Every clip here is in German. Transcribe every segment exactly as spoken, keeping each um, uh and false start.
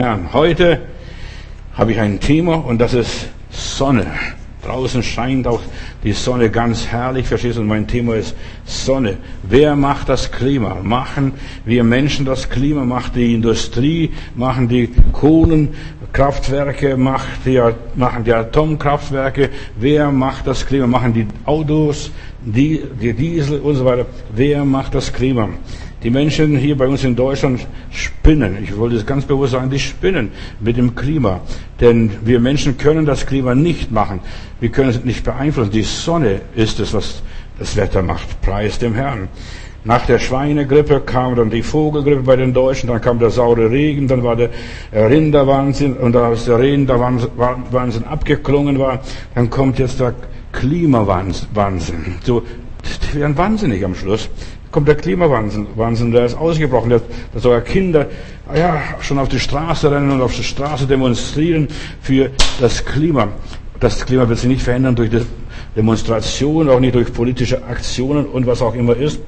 Heute habe ich ein Thema und das ist Sonne. Draußen scheint auch die Sonne ganz herrlich, verstehst du? Und mein Thema ist Sonne. Wer macht das Klima? Machen wir Menschen das Klima? Macht die Industrie? Machen die Kohlenkraftwerke? Macht die, machen die Atomkraftwerke? Wer macht das Klima? Machen die Autos, die, die Diesel und so weiter? Wer macht das Klima? Die Menschen hier bei uns in Deutschland spinnen. Ich wollte es ganz bewusst sagen, die spinnen mit dem Klima. Denn wir Menschen können das Klima nicht machen. Wir können es nicht beeinflussen. Die Sonne ist es, was das Wetter macht. Preis dem Herrn. Nach der Schweinegrippe kam dann die Vogelgrippe bei den Deutschen, dann kam der saure Regen, dann war der Rinderwahnsinn, und als der Rinderwahnsinn abgeklungen war, dann kommt jetzt der Klimawahnsinn. So, die werden wahnsinnig am Schluss. Kommt der Klimawahnsinn, Wahnsinn, der ist ausgebrochen, dass sogar Kinder ja, schon auf die Straße rennen und auf die Straße demonstrieren für das Klima. Das Klima wird sich nicht verändern durch die Demonstration, auch nicht durch politische Aktionen und was auch immer ist.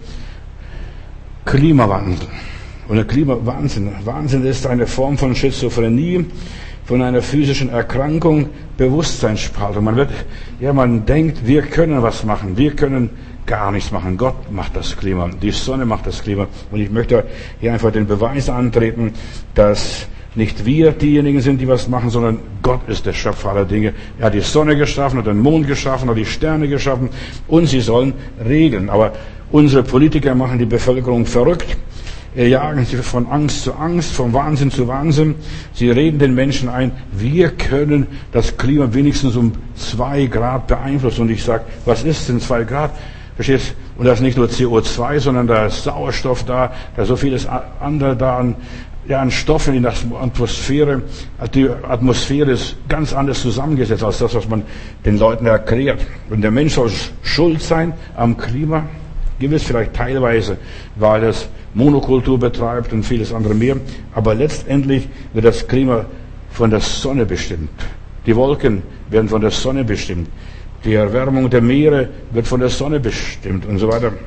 Klimawandel. Und der Klimawahnsinn. Wahnsinn ist eine Form von Schizophrenie, von einer physischen Erkrankung, Bewusstseinsspaltung. Man wird, ja, man denkt, wir können was machen, wir können gar nichts machen. Gott macht das Klima. Die Sonne macht das Klima. Und ich möchte hier einfach den Beweis antreten, dass nicht wir diejenigen sind, die was machen, sondern Gott ist der Schöpfer aller Dinge. Er hat die Sonne geschaffen, hat den Mond geschaffen, hat die Sterne geschaffen und sie sollen regeln. Aber unsere Politiker machen die Bevölkerung verrückt, jagen sie von Angst zu Angst, von Wahnsinn zu Wahnsinn. Sie reden den Menschen ein, wir können das Klima wenigstens um zwei Grad beeinflussen. Und ich sage, was ist denn zwei Grad? Verstehst? Und da ist nicht nur C O zwei, sondern da ist Sauerstoff da, da ist so vieles andere da an, ja, an Stoffen in der Atmosphäre. Die Atmosphäre ist ganz anders zusammengesetzt als das, was man den Leuten erklärt. Und der Mensch soll schuld sein am Klima, gewiss vielleicht teilweise, weil es Monokultur betreibt und vieles andere mehr. Aber letztendlich wird das Klima von der Sonne bestimmt. Die Wolken werden von der Sonne bestimmt. Die Erwärmung der Meere wird von der Sonne bestimmt und so weiter.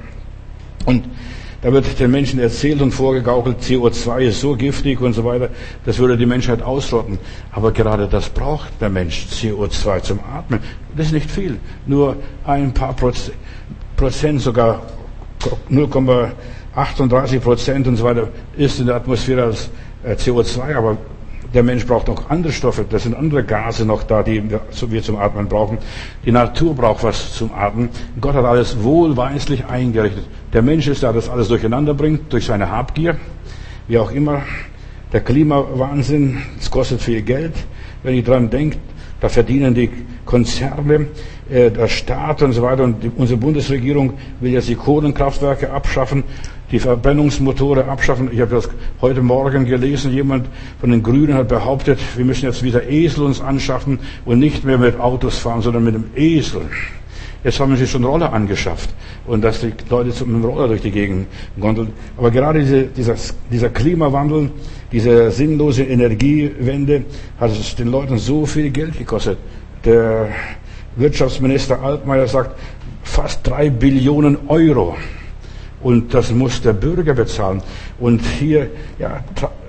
Und da wird den Menschen erzählt und vorgegaukelt, C O zwei ist so giftig und so weiter, das würde die Menschheit ausrotten. Aber gerade das braucht der Mensch, C O zwei zum Atmen. Das ist nicht viel, nur ein paar Prozent, sogar null Komma achtunddreißig Prozent und so weiter ist in der Atmosphäre als C O zwei, aber der Mensch braucht noch andere Stoffe, das sind andere Gase noch da, die wir zum Atmen brauchen. Die Natur braucht was zum Atmen. Gott hat alles wohlweislich eingerichtet. Der Mensch ist der, der das alles durcheinander bringt, durch seine Habgier, wie auch immer. Der Klimawahnsinn, es kostet viel Geld. Wenn ihr dran denkt, da verdienen die Konzerne, äh, der Staat und so weiter. Und die, unsere Bundesregierung will jetzt die Kohlenkraftwerke abschaffen, die Verbrennungsmotoren abschaffen. Ich habe das heute Morgen gelesen, jemand von den Grünen hat behauptet, wir müssen jetzt wieder Esel uns anschaffen und nicht mehr mit Autos fahren, sondern mit dem Esel. Jetzt haben sie schon Roller angeschafft und dass die Leute mit dem Roller durch die Gegend gondeln. Aber gerade diese, dieser, dieser Klimawandel, diese sinnlose Energiewende hat es den Leuten so viel Geld gekostet. Der Wirtschaftsminister Altmaier sagt, fast drei Billionen Euro. Und das muss der Bürger bezahlen. Und hier, ja,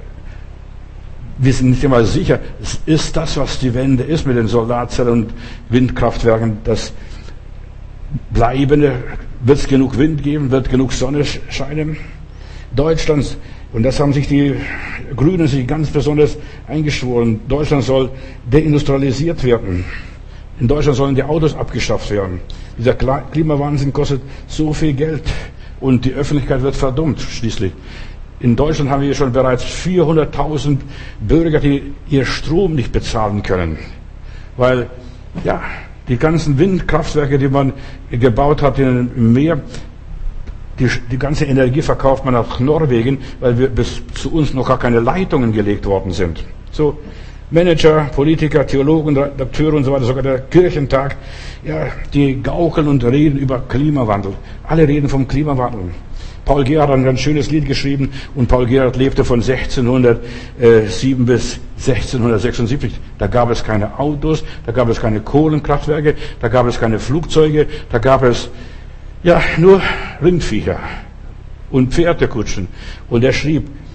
wir sind nicht immer sicher, ist das, was die Wende ist mit den Solarzellen und Windkraftwerken, das bleibende, wird es genug Wind geben, wird genug Sonne scheinen? Deutschland, und das haben sich die Grünen sich ganz besonders eingeschworen, Deutschland soll deindustrialisiert werden. In Deutschland sollen die Autos abgeschafft werden. Dieser Klimawahnsinn kostet so viel Geld. Und die Öffentlichkeit wird verdummt, schließlich. In Deutschland haben wir schon bereits vierhunderttausend Bürger, die ihr Strom nicht bezahlen können. Weil, ja, die ganzen Windkraftwerke, die man gebaut hat im Meer, die, die ganze Energie verkauft man nach Norwegen, weil wir bis zu uns noch gar keine Leitungen gelegt worden sind. So, Manager, Politiker, Theologen, Redakteure und so weiter, sogar der Kirchentag, ja, die gaukeln und reden über Klimawandel. Alle reden vom Klimawandel. Paul Gerhardt hat ein ganz schönes Lied geschrieben und Paul Gerhardt lebte von sechzehnhundertsieben bis sechzehnhundertsechsundsiebzig. Da gab es keine Autos, da gab es keine Kohlenkraftwerke, da gab es keine Flugzeuge, da gab es, ja, nur Rindviecher und Pferdekutschen. Und er schrieb,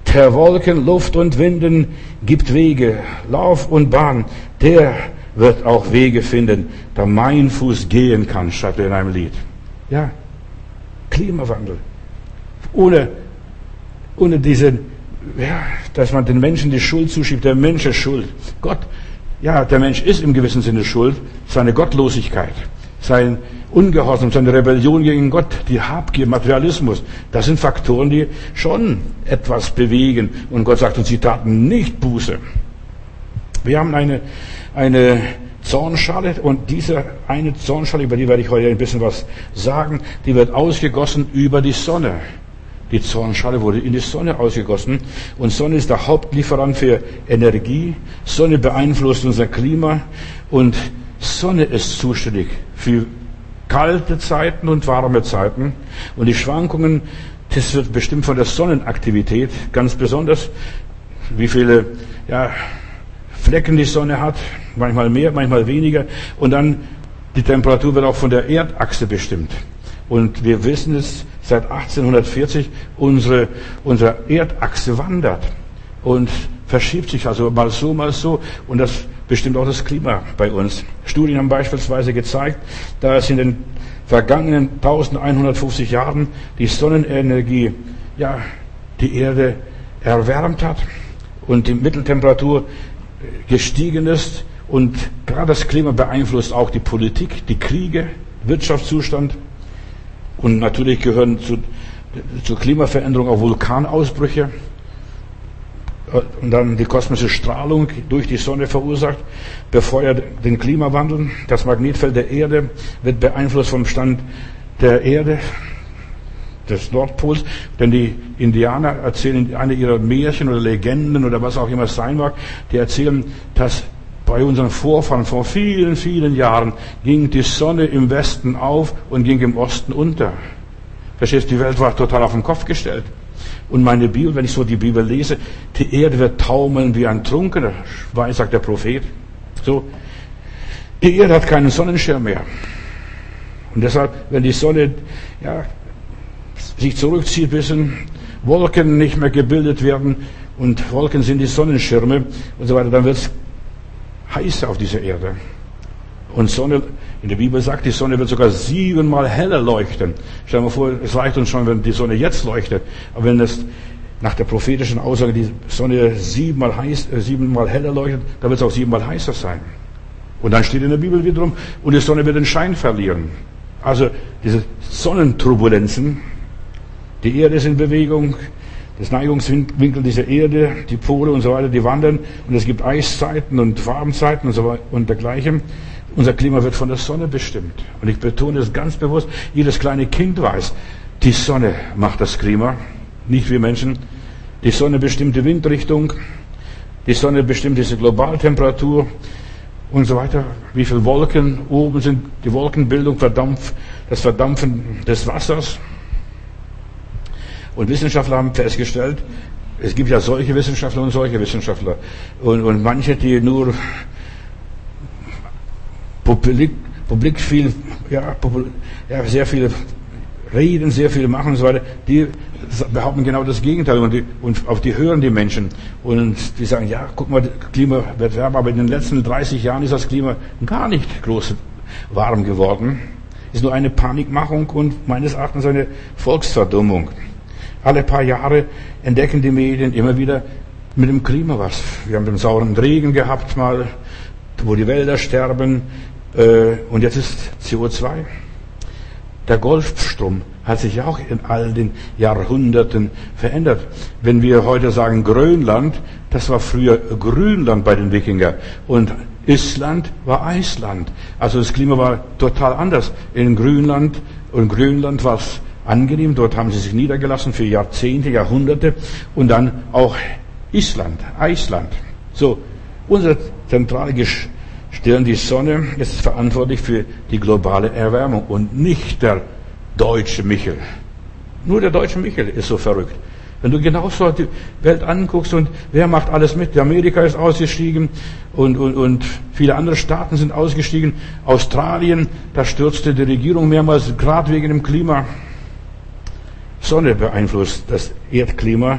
der Wolken, Luft und Winden gibt Wege, Lauf und Bahn, der wird auch Wege finden, da mein Fuß gehen kann, schreibt er in einem Lied. Ja, Klimawandel. Ohne, ohne diese, ja, dass man den Menschen die Schuld zuschiebt, der Mensch ist schuld. Gott, ja, der Mensch ist im gewissen Sinne schuld, seine Gottlosigkeit, sein Ungehorsam, seine Rebellion gegen Gott, die Habgier, Materialismus, das sind Faktoren, die schon etwas bewegen. Und Gott sagt uns, sie taten nicht Buße. Wir haben eine, eine Zornschale und diese eine Zornschale, über die werde ich heute ein bisschen was sagen, die wird ausgegossen über die Sonne. Die Zornschale wurde in die Sonne ausgegossen und Sonne ist der Hauptlieferant für Energie. Sonne beeinflusst unser Klima und Sonne ist zuständig für kalte Zeiten und warme Zeiten. Und die Schwankungen, das wird bestimmt von der Sonnenaktivität, ganz besonders, wie viele ja, Flecken die Sonne hat, manchmal mehr, manchmal weniger. Und dann die Temperatur wird auch von der Erdachse bestimmt. Und wir wissen es, seit achtzehnhundertvierzig, unsere, unsere Erdachse wandert und verschiebt sich, also mal so, mal so. Und das bestimmt auch das Klima bei uns. Studien haben beispielsweise gezeigt, dass in den vergangenen eintausendeinhundertfünfzig Jahren die Sonnenenergie, ja, die Erde erwärmt hat und die Mitteltemperatur gestiegen ist. Und gerade das Klima beeinflusst auch die Politik, die Kriege, Wirtschaftszustand. Und natürlich gehören zu, zur Klimaveränderung auch Vulkanausbrüche. Und dann die kosmische Strahlung durch die Sonne verursacht, befeuert den Klimawandel. Das Magnetfeld der Erde wird beeinflusst vom Stand der Erde, des Nordpols. Denn die Indianer erzählen eine ihrer Märchen oder Legenden oder was auch immer es sein mag, die erzählen, dass bei unseren Vorfahren vor vielen, vielen Jahren ging die Sonne im Westen auf und ging im Osten unter. Verstehst du, die Welt war total auf den Kopf gestellt. Und meine Bibel, wenn ich so die Bibel lese, die Erde wird taumeln wie ein Trunkener, sagt der Prophet. So, die Erde hat keinen Sonnenschirm mehr. Und deshalb, wenn die Sonne ja, sich zurückzieht, ein bisschen Wolken nicht mehr gebildet werden und Wolken sind die Sonnenschirme und so weiter, dann wird es heißer auf dieser Erde. Und Sonne, in der Bibel sagt, die Sonne wird sogar siebenmal heller leuchten. Stell dir mal vor, es reicht uns schon, wenn die Sonne jetzt leuchtet. Aber wenn es nach der prophetischen Aussage die Sonne siebenmal, heiß, äh, siebenmal heller leuchtet, dann wird es auch siebenmal heißer sein. Und dann steht in der Bibel wiederum, und die Sonne wird den Schein verlieren. Also diese Sonnenturbulenzen, die Erde ist in Bewegung, das Neigungswinkel dieser Erde, die Pole und so weiter, die wandern und es gibt Eiszeiten und Warmzeiten und so weiter und dergleichen. Unser Klima wird von der Sonne bestimmt. Und ich betone es ganz bewusst, jedes kleine Kind weiß, die Sonne macht das Klima, nicht wir Menschen. Die Sonne bestimmt die Windrichtung, die Sonne bestimmt diese Globaltemperatur und so weiter. Wie viele Wolken oben sind, die Wolkenbildung verdampft, das Verdampfen des Wassers. Und Wissenschaftler haben festgestellt, es gibt ja solche Wissenschaftler und solche Wissenschaftler. Und, und manche, die nur publik, publik viel, ja, publik, ja, sehr viel reden, sehr viel machen und so weiter, die behaupten genau das Gegenteil. Und, die, und auf die hören die Menschen. Und die sagen, ja, guck mal, das Klima wird wärmer, aber in den letzten dreißig Jahren ist das Klima gar nicht groß warm geworden. Ist nur eine Panikmachung und meines Erachtens eine Volksverdummung. Alle paar Jahre entdecken die Medien immer wieder mit dem Klima was. Wir haben den sauren Regen gehabt mal, wo die Wälder sterben. Und jetzt ist C O zwei. Der Golfstrom hat sich auch in all den Jahrhunderten verändert. Wenn wir heute sagen Grönland, das war früher Grünland bei den Wikinger. Und Island war Eisland. Also das Klima war total anders. In Grönland und Grönland war es angenehm, dort haben sie sich niedergelassen für Jahrzehnte, Jahrhunderte und dann auch Island, Eisland. So, unsere zentrale Stirn, die Sonne, ist verantwortlich für die globale Erwärmung und nicht der deutsche Michel. Nur der deutsche Michel ist so verrückt. Wenn du genauso die Welt anguckst und wer macht alles mit? Amerika ist ausgestiegen und, und, und viele andere Staaten sind ausgestiegen. Australien, da stürzte die Regierung mehrmals, gerade wegen dem Klima. Sonne beeinflusst das Erdklima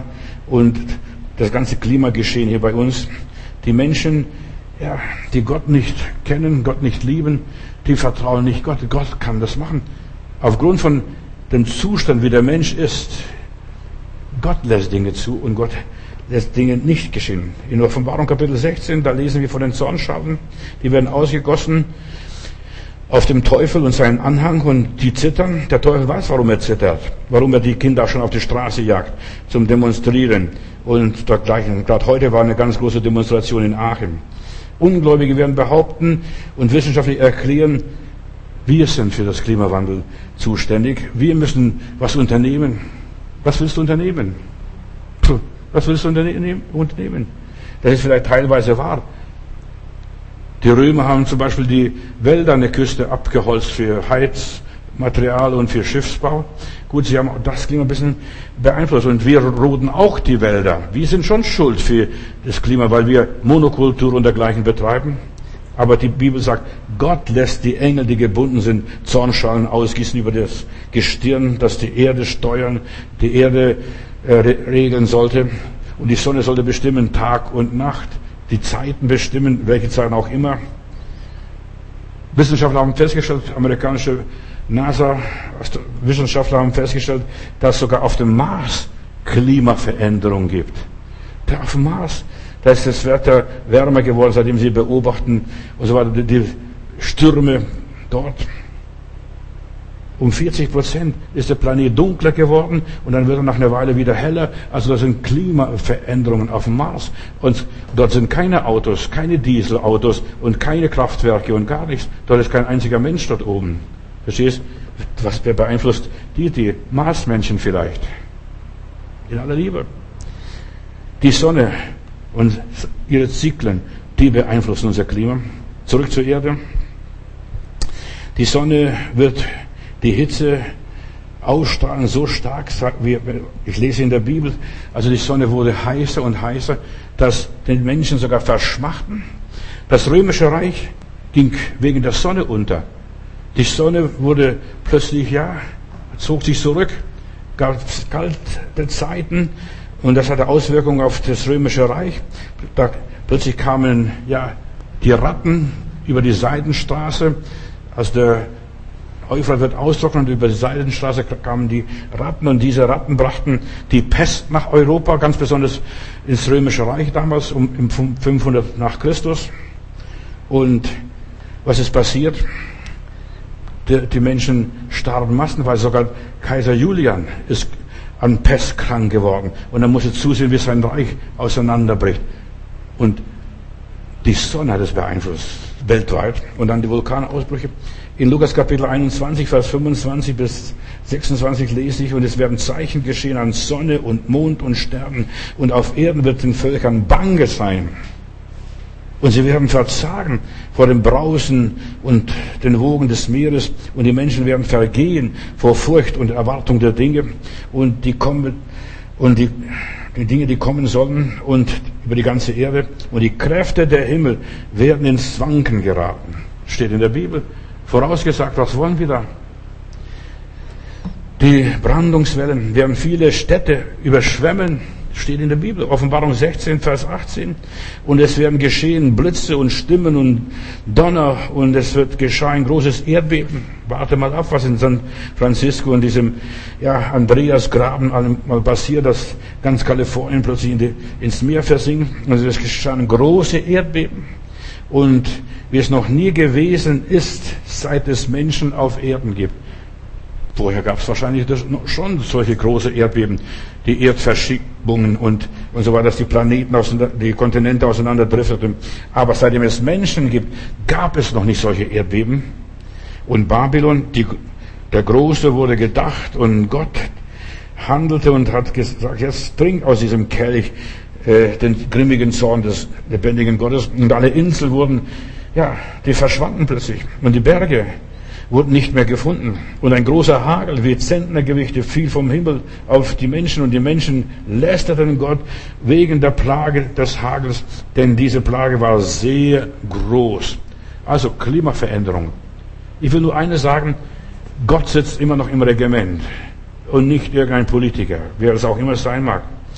und das ganze Klimageschehen hier bei uns. Die Menschen, ja, die Gott nicht kennen, Gott nicht lieben, die vertrauen nicht Gott. Gott kann das machen. Aufgrund von dem Zustand, wie der Mensch ist, Gott lässt Dinge zu und Gott lässt Dinge nicht geschehen. In Offenbarung Kapitel sechzehn, da lesen wir von den Zornschalen, die werden ausgegossen auf dem Teufel und seinen Anhang und die zittern. Der Teufel weiß, warum er zittert, warum er die Kinder schon auf die Straße jagt zum Demonstrieren. Und dergleichen. Gerade heute war eine ganz große Demonstration in Aachen. Ungläubige werden behaupten und wissenschaftlich erklären, wir sind für das Klimawandel zuständig. Wir müssen was unternehmen. Was willst du unternehmen? Puh, was willst du unternehmen? Das ist vielleicht teilweise wahr. Die Römer haben zum Beispiel die Wälder an der Küste abgeholzt für Heizmaterial und für Schiffsbau. Gut, sie haben das Klima ein bisschen beeinflusst und wir roden auch die Wälder. Wir sind schon schuld für das Klima, weil wir Monokultur und dergleichen betreiben. Aber die Bibel sagt, Gott lässt die Engel, die gebunden sind, Zornschalen ausgießen über das Gestirn, das die Erde steuern, die Erde äh, regeln sollte. Und die Sonne sollte bestimmen Tag und Nacht, die Zeiten bestimmen, welche Zeiten auch immer. Wissenschaftler haben festgestellt, amerikanische NASA-Wissenschaftler haben festgestellt, dass sogar auf dem Mars Klimaveränderung gibt. Da auf dem Mars, da ist das Wetter wärmer geworden, seitdem sie beobachten und so weiter, die Stürme dort. Um vierzig Prozent ist der Planet dunkler geworden und dann wird er nach einer Weile wieder heller. Also da sind Klimaveränderungen auf dem Mars. Und dort sind keine Autos, keine Dieselautos und keine Kraftwerke und gar nichts. Dort ist kein einziger Mensch dort oben. Verstehst? Was beeinflusst die, die Marsmenschen vielleicht? In aller Liebe. Die Sonne und ihre Zyklen, die beeinflussen unser Klima. Zurück zur Erde. Die Sonne wird die Hitze ausstrahlen so stark, wie ich lese in der Bibel, also die Sonne wurde heißer und heißer, dass den Menschen sogar verschmachten. Das Römische Reich ging wegen der Sonne unter. Die Sonne wurde plötzlich, ja, zog sich zurück, gab kalte Zeiten und das hatte Auswirkungen auf das Römische Reich. Da plötzlich kamen, ja, die Ratten über die Seidenstraße, als der Euphrat wird austrocknen und über die Seidenstraße kamen die Ratten und diese Ratten brachten die Pest nach Europa, ganz besonders ins Römische Reich damals, um im fünfhundert nach Christus. Und was ist passiert? Die, die Menschen starben massenweise, sogar Kaiser Julian ist an Pest krank geworden und er musste zusehen, wie sein Reich auseinanderbricht. Und die Sonne hat es beeinflusst, weltweit. Und dann die Vulkanausbrüche. In Lukas Kapitel einundzwanzig, Vers fünfundzwanzig bis sechsundzwanzig lese ich, und es werden Zeichen geschehen an Sonne und Mond und Sternen, und auf Erden wird den Völkern Bange sein. Und sie werden verzagen vor dem Brausen und den Wogen des Meeres, und die Menschen werden vergehen vor Furcht und Erwartung der Dinge, und die kommen, und die, die Dinge, die kommen sollen, und über die ganze Erde, und die Kräfte der Himmel werden ins Wanken geraten. Steht in der Bibel. Vorausgesagt, was wollen wir da? Die Brandungswellen werden viele Städte überschwemmen, steht in der Bibel, Offenbarung sechzehn, Vers achtzehn. Und es werden geschehen Blitze und Stimmen und Donner, und es wird geschehen ein großes Erdbeben. Warte mal ab, was in San Francisco und diesem, ja, Andreasgraben mal passiert, dass ganz Kalifornien plötzlich in die, ins Meer versinkt. Also es geschehen große Erdbeben. Und wie es noch nie gewesen ist, seit es Menschen auf Erden gibt. Vorher gab es wahrscheinlich das schon solche große Erdbeben, die Erdverschiebungen und, und so weiter, dass die Planeten, auseinander, die Kontinente auseinanderdrifteten. Aber seitdem es Menschen gibt, gab es noch nicht solche Erdbeben. Und Babylon, die, der Große, wurde gedacht, und Gott handelte und hat gesagt, jetzt trink aus diesem Kelch äh, den grimmigen Zorn des lebendigen Gottes. Und alle Inseln wurden, ja, die verschwanden plötzlich. Und die Berge wurden nicht mehr gefunden. Und ein großer Hagel wie Zentnergewichte fiel vom Himmel auf die Menschen, und die Menschen lästerten Gott wegen der Plage des Hagels, denn diese Plage war sehr groß. Also Klimaveränderung. Ich will nur eines sagen, Gott sitzt immer noch im Regiment und nicht irgendein Politiker, wer es auch immer sein mag.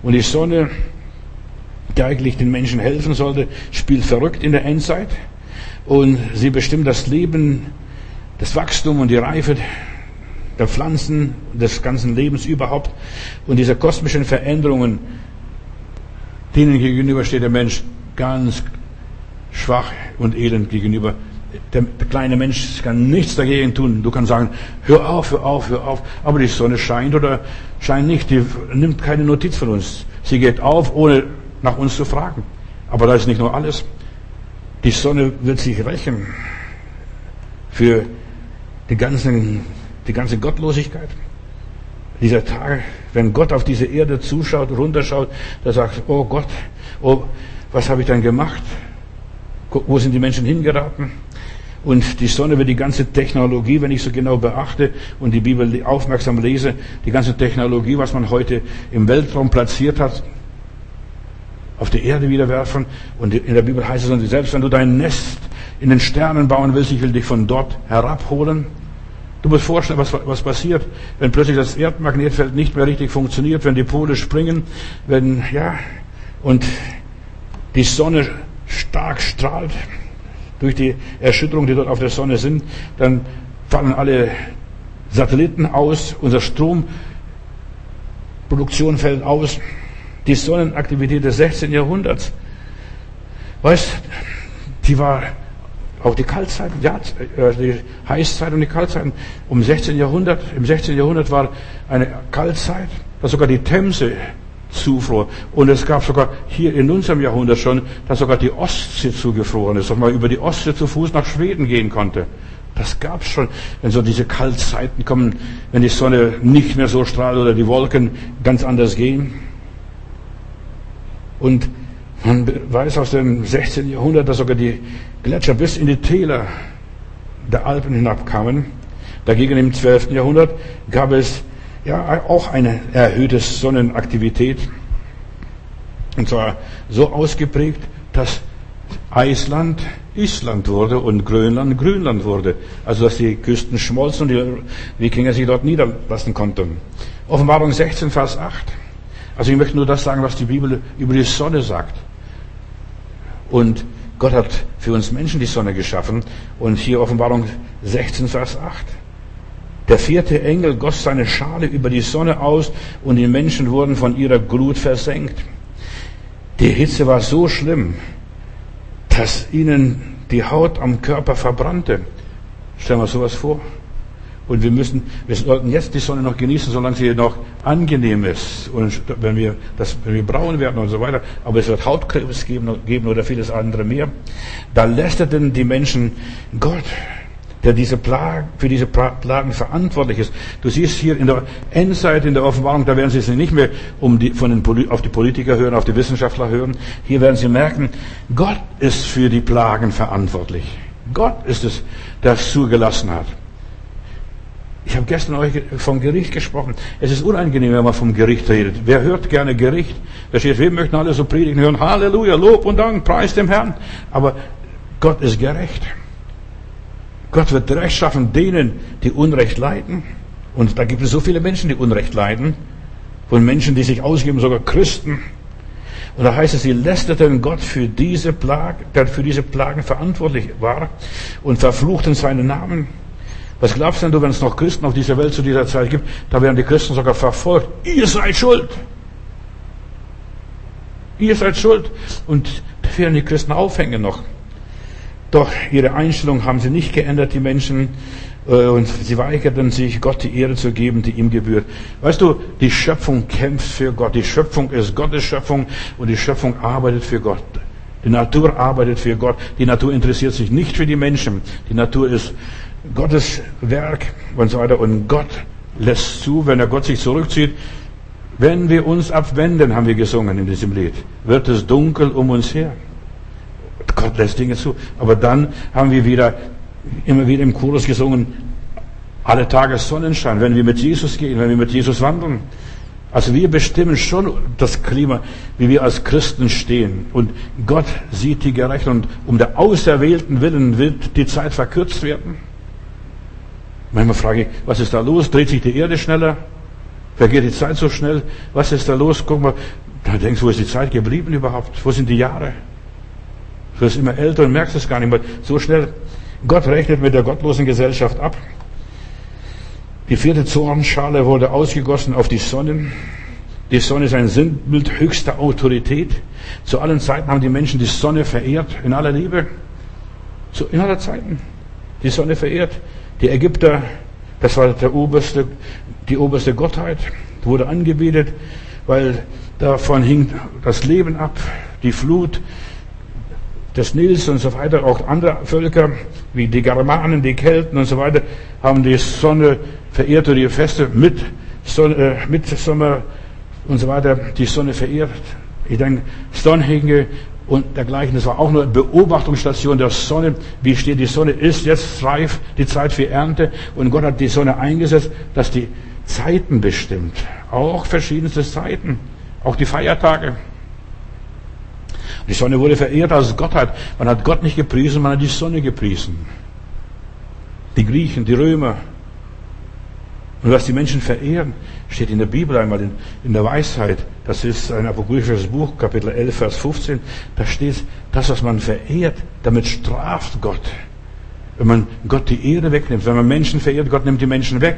Und die Sonne, die eigentlich den Menschen helfen sollte, spielt verrückt in der Endzeit. Und sie bestimmt das Leben, das Wachstum und die Reife der Pflanzen, des ganzen Lebens überhaupt. Und diese kosmischen Veränderungen, denen gegenüber steht der Mensch ganz schwach und elend gegenüber. Der kleine Mensch kann nichts dagegen tun. Du kannst sagen, hör auf, hör auf, hör auf. Aber die Sonne scheint oder scheint nicht. Die nimmt keine Notiz von uns. Sie geht auf, ohne nach uns zu fragen. Aber das ist nicht nur alles. Die Sonne wird sich rächen für die, ganzen, die ganze Gottlosigkeit. Dieser Tag, wenn Gott auf diese Erde zuschaut, runterschaut, da sagt, oh Gott, oh, was habe ich denn gemacht? Wo sind die Menschen hingeraten? Und die Sonne wird die ganze Technologie, wenn ich so genau beachte und die Bibel aufmerksam lese, die ganze Technologie, was man heute im Weltraum platziert hat, auf die Erde wieder werfen. Und in der Bibel heißt es, selbst wenn du dein Nest in den Sternen bauen willst, ich will dich von dort herabholen. Du musst vorstellen, was, was passiert, wenn plötzlich das Erdmagnetfeld nicht mehr richtig funktioniert, wenn die Pole springen, wenn, ja, und die Sonne stark strahlt durch die Erschütterung, die dort auf der Sonne sind, dann fallen alle Satelliten aus, unsere Stromproduktion fällt aus. Die Sonnenaktivität des sechzehnten Jahrhunderts, weißt, die war auch die Kaltzeiten, ja, die Heißzeit und die Kaltzeiten. Um sechzehnten Jahrhundert, im sechzehnten Jahrhundert war eine Kaltzeit, dass sogar die Themse zufror. Und es gab sogar hier in unserem Jahrhundert schon, dass sogar die Ostsee zugefroren ist, dass man über die Ostsee zu Fuß nach Schweden gehen konnte. Das gab's schon, wenn so diese Kaltzeiten kommen, wenn die Sonne nicht mehr so strahlt oder die Wolken ganz anders gehen. Und man weiß aus dem sechzehnten Jahrhundert, dass sogar die Gletscher bis in die Täler der Alpen hinabkamen. Dagegen im zwölften Jahrhundert gab es ja auch eine erhöhte Sonnenaktivität. Und zwar so ausgeprägt, dass Island Island wurde und Grönland Grönland wurde. Also dass die Küsten schmolzen und die Wikinger sich dort niederlassen konnten. Offenbarung sechzehn, Vers acht. Also ich möchte nur das sagen, was die Bibel über die Sonne sagt. Und Gott hat für uns Menschen die Sonne geschaffen. Und hier Offenbarung sechzehn, Vers acht. Der vierte Engel goss seine Schale über die Sonne aus und die Menschen wurden von ihrer Glut versenkt. Die Hitze war so schlimm, dass ihnen die Haut am Körper verbrannte. Stellen wir uns sowas vor. Und wir müssen, wir sollten jetzt die Sonne noch genießen, solange sie noch angenehm ist. Und wenn wir, das, wenn wir braun werden und so weiter. Aber es wird Hautkrebs geben, geben oder vieles andere mehr. Da lästerten die Menschen Gott, der diese Plagen, für diese Plagen verantwortlich ist. Du siehst hier in der Endzeit, in der Offenbarung, da werden sie sich nicht mehr um die, von den, auf die Politiker hören, auf die Wissenschaftler hören. Hier werden sie merken, Gott ist für die Plagen verantwortlich. Gott ist es, der es zugelassen hat. Ich habe gestern euch vom Gericht gesprochen. Es ist unangenehm, wenn man vom Gericht redet. Wer hört gerne Gericht? Da steht, wir möchten alle so predigen hören. Halleluja, Lob und Dank, Preis dem Herrn. Aber Gott ist gerecht. Gott wird Recht schaffen denen, die Unrecht leiden. Und da gibt es so viele Menschen, die Unrecht leiden. Von Menschen, die sich ausgeben, sogar Christen. Und da heißt es, sie lästerten Gott für diese Plagen, der für diese Plagen verantwortlich war und verfluchten seinen Namen. Was glaubst denn du, wenn es noch Christen auf dieser Welt zu dieser Zeit gibt? Da werden die Christen sogar verfolgt. Ihr seid schuld. Ihr seid schuld. Und da werden die Christen aufhängen noch. Doch ihre Einstellung haben sie nicht geändert, die Menschen. Und sie weigerten sich, Gott die Ehre zu geben, die ihm gebührt. Weißt du, die Schöpfung kämpft für Gott. Die Schöpfung ist Gottes Schöpfung und die Schöpfung arbeitet für Gott. Die Natur arbeitet für Gott. Die Natur interessiert sich nicht für die Menschen. Die Natur ist Gottes Werk und so weiter. Und Gott lässt zu, wenn er Gott sich zurückzieht. Wenn wir uns abwenden, haben wir gesungen in diesem Lied, wird es dunkel um uns her. Gott lässt Dinge zu. Aber dann haben wir wieder, immer wieder im Chorus gesungen, alle Tage Sonnenschein, wenn wir mit Jesus gehen, wenn wir mit Jesus wandeln. Also wir bestimmen schon das Klima, wie wir als Christen stehen. Und Gott sieht die Gerechten. Und um der Auserwählten willen wird die Zeit verkürzt werden. Manchmal frage ich, was ist da los? Dreht sich die Erde schneller? Vergeht die Zeit so schnell? Was ist da los? Guck mal, Da denkst du, wo ist die Zeit geblieben überhaupt? Wo sind die Jahre? Du wirst immer älter und merkst es gar nicht mehr. So schnell. Gott rechnet mit der gottlosen Gesellschaft ab. Die vierte Zornschale wurde ausgegossen auf die Sonne. Die Sonne ist ein Sinnbild höchster Autorität. Zu allen Zeiten haben die Menschen die Sonne verehrt, in aller Liebe. Zu, in aller Zeiten. Die Sonne verehrt. Die Ägypter, das war der oberste, die oberste Gottheit, wurde angebetet, weil davon hing das Leben ab, die Flut des Nils und so weiter. Auch andere Völker, wie die Germanen, die Kelten und so weiter, haben die Sonne verehrt oder die Feste mit, Sonne, äh, mit Sommer und so weiter, die Sonne verehrt. Ich denke, Stonehenge und dergleichen, das war auch nur Beobachtungsstation der Sonne. Wie steht die Sonne? Ist jetzt reif die Zeit für Ernte? Und Gott hat die Sonne eingesetzt, dass die Zeiten bestimmt. Auch verschiedenste Zeiten. Auch die Feiertage. Die Sonne wurde verehrt als Gottheit. Man hat Gott nicht gepriesen, man hat die Sonne gepriesen. Die Griechen, die Römer. Und was die Menschen verehren, steht in der Bibel einmal in, in der Weisheit. Das ist ein apokryphisches Buch, Kapitel elf, Vers fünfzehn. Da steht, das, was man verehrt, damit straft Gott. Wenn man Gott die Ehre wegnimmt, wenn man Menschen verehrt, Gott nimmt die Menschen weg.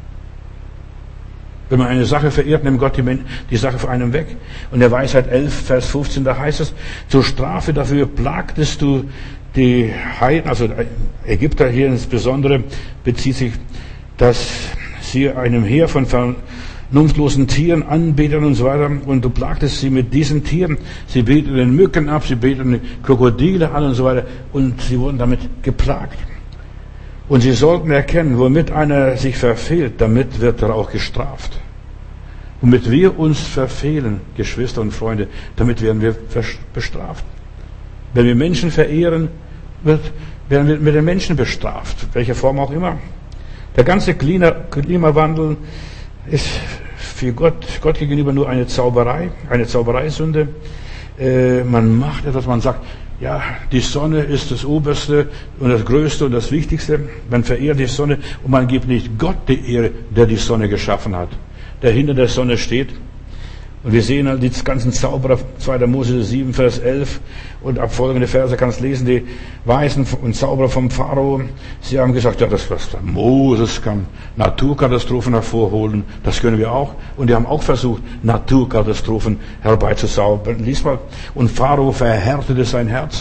Wenn man eine Sache verehrt, nimmt Gott die, die Sache von einem weg. Und in der Weisheit elf, Vers fünfzehn, da heißt es, zur Strafe dafür plagtest du die Heiden, also Ägypter hier insbesondere, bezieht sich, dass sie einem Heer von vernunftlosen Tieren anbeten und so weiter. Und du plagtest sie mit diesen Tieren. Sie beteten Mücken ab, sie beteten Krokodile an und so weiter. Und sie wurden damit geplagt. Und sie sollten erkennen, womit einer sich verfehlt, damit wird er auch gestraft. Womit wir uns verfehlen, Geschwister und Freunde, damit werden wir bestraft. Wenn wir Menschen verehren, wird, werden wir mit den Menschen bestraft. Welcher Form auch immer. Der ganze Klimawandel ist für Gott, Gott gegenüber nur eine Zauberei, eine Zaubereisünde. Äh, man macht etwas, man sagt, ja, die Sonne ist das Oberste und das Größte und das Wichtigste. Man verehrt die Sonne und man gibt nicht Gott die Ehre, der die Sonne geschaffen hat, der hinter der Sonne steht. Und wir sehen halt die ganzen Zauberer, zweiter Mose sieben, Vers elf, und ab folgende Verse kannst lesen, die Weisen und Zauberer vom Pharao, sie haben gesagt, ja, das was Moses kann Naturkatastrophen hervorholen, das können wir auch. Und die haben auch versucht, Naturkatastrophen herbeizuzaubern. Lies mal. Und Pharao verhärtete sein Herz.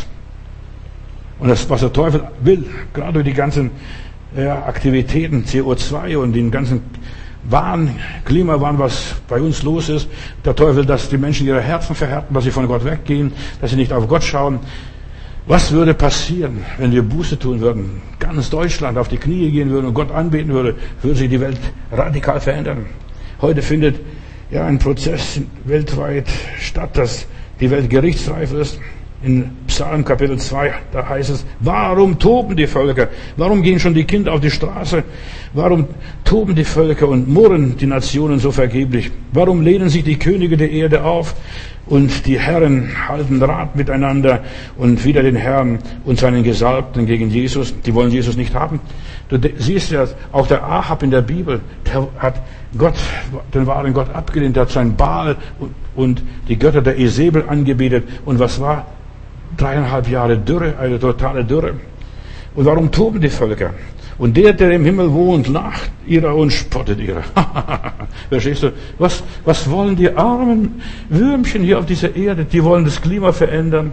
Und das, was der Teufel will, gerade durch die ganzen ja, Aktivitäten, C O zwei und den ganzen Wahn, Klimawahn, was bei uns los ist. Der Teufel, dass die Menschen ihre Herzen verhärten, dass sie von Gott weggehen, dass sie nicht auf Gott schauen. Was würde passieren, wenn wir Buße tun würden, ganz Deutschland auf die Knie gehen würde und Gott anbeten würde, würde sich die Welt radikal verändern. Heute findet ja ein Prozess weltweit statt, dass die Welt gerichtsreif ist. In Psalm Kapitel zwei, da heißt es, warum toben die Völker? Warum gehen schon die Kinder auf die Straße? Warum toben die Völker und murren die Nationen so vergeblich? Warum lehnen sich die Könige der Erde auf und die Herren halten Rat miteinander und wider den Herrn und seinen Gesalbten gegen Jesus? Die wollen Jesus nicht haben. Du siehst ja, auch der Ahab in der Bibel, der hat Gott, den wahren Gott abgelehnt, der hat sein Baal und, und die Götter der Isabel angebetet. Und was war? Dreieinhalb Jahre Dürre, eine totale Dürre. Und warum toben die Völker? Und der, der im Himmel wohnt, lacht ihrer und spottet ihrer. Verstehst du? Was, was wollen die armen Würmchen hier auf dieser Erde? Die wollen das Klima verändern.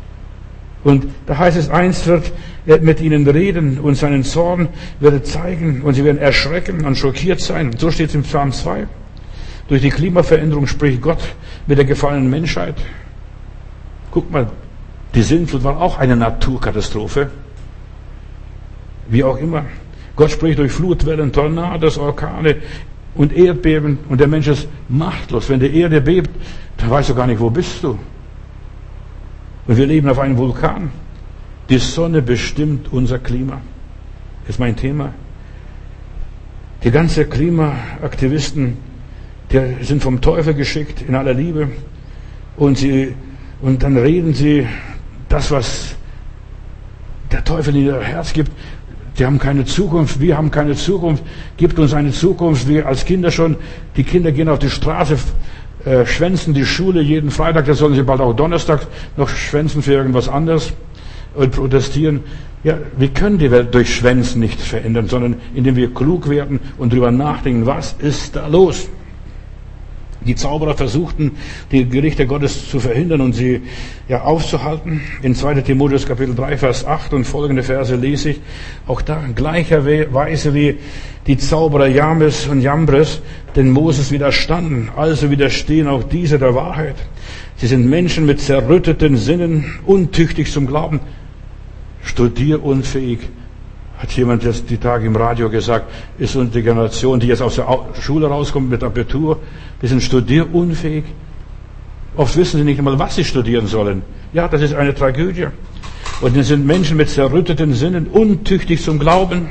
Und da heißt es, einst wird er mit ihnen reden und seinen Zorn wird er zeigen und sie werden erschrecken und schockiert sein. So steht es im Psalm zwei. Durch die Klimaveränderung spricht Gott mit der gefallenen Menschheit. Guck mal, die Sintflut war auch eine Naturkatastrophe. Wie auch immer. Gott spricht durch Flutwellen, Tornados, Orkane und Erdbeben und der Mensch ist machtlos. Wenn die Erde bebt, dann weißt du gar nicht, wo bist du. Und wir leben auf einem Vulkan. Die Sonne bestimmt unser Klima. Das ist mein Thema. Die ganzen Klimaaktivisten, die sind vom Teufel geschickt in aller Liebe und sie und dann reden sie das, was der Teufel in ihr Herz gibt. Die haben keine Zukunft, wir haben keine Zukunft. Gibt uns eine Zukunft, wir als Kinder schon. Die Kinder gehen auf die Straße, äh, schwänzen die Schule jeden Freitag, da sollen sie bald auch Donnerstag noch schwänzen für irgendwas anderes und protestieren. Ja, wir können die Welt durch Schwänzen nicht verändern, sondern indem wir klug werden und drüber nachdenken, was ist da los? Die Zauberer versuchten, die Gerichte Gottes zu verhindern und sie ja aufzuhalten. In zweiter Timotheus Kapitel drei, Vers acht und folgende Verse lese ich. Auch da in gleicher Weise wie die Zauberer James und Jambres den Moses widerstanden. Also widerstehen auch diese der Wahrheit. Sie sind Menschen mit zerrütteten Sinnen, untüchtig zum Glauben, studierunfähig. Hat jemand jetzt die Tage im Radio gesagt, ist unsere Generation, die jetzt aus der Schule rauskommt mit Abitur, die sind studierunfähig. Oft wissen sie nicht einmal, was sie studieren sollen. Ja, das ist eine Tragödie. Und es sind Menschen mit zerrütteten Sinnen, untüchtig zum Glauben.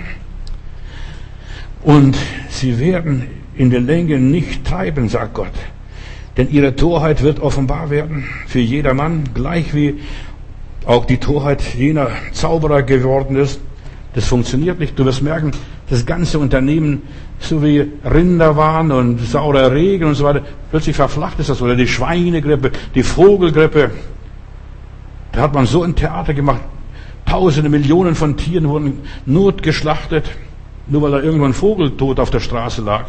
Und sie werden in der Länge nicht treiben, sagt Gott. Denn ihre Torheit wird offenbar werden für jedermann, gleich wie auch die Torheit jener Zauberer geworden ist. Das funktioniert nicht. Du wirst merken, das ganze Unternehmen, so wie Rinder waren und saurer Regen und so weiter, plötzlich verflacht ist das. Oder die Schweinegrippe, die Vogelgrippe. Da hat man so ein Theater gemacht. Tausende, Millionen von Tieren wurden notgeschlachtet, nur weil da irgendwo ein Vogel tot auf der Straße lag.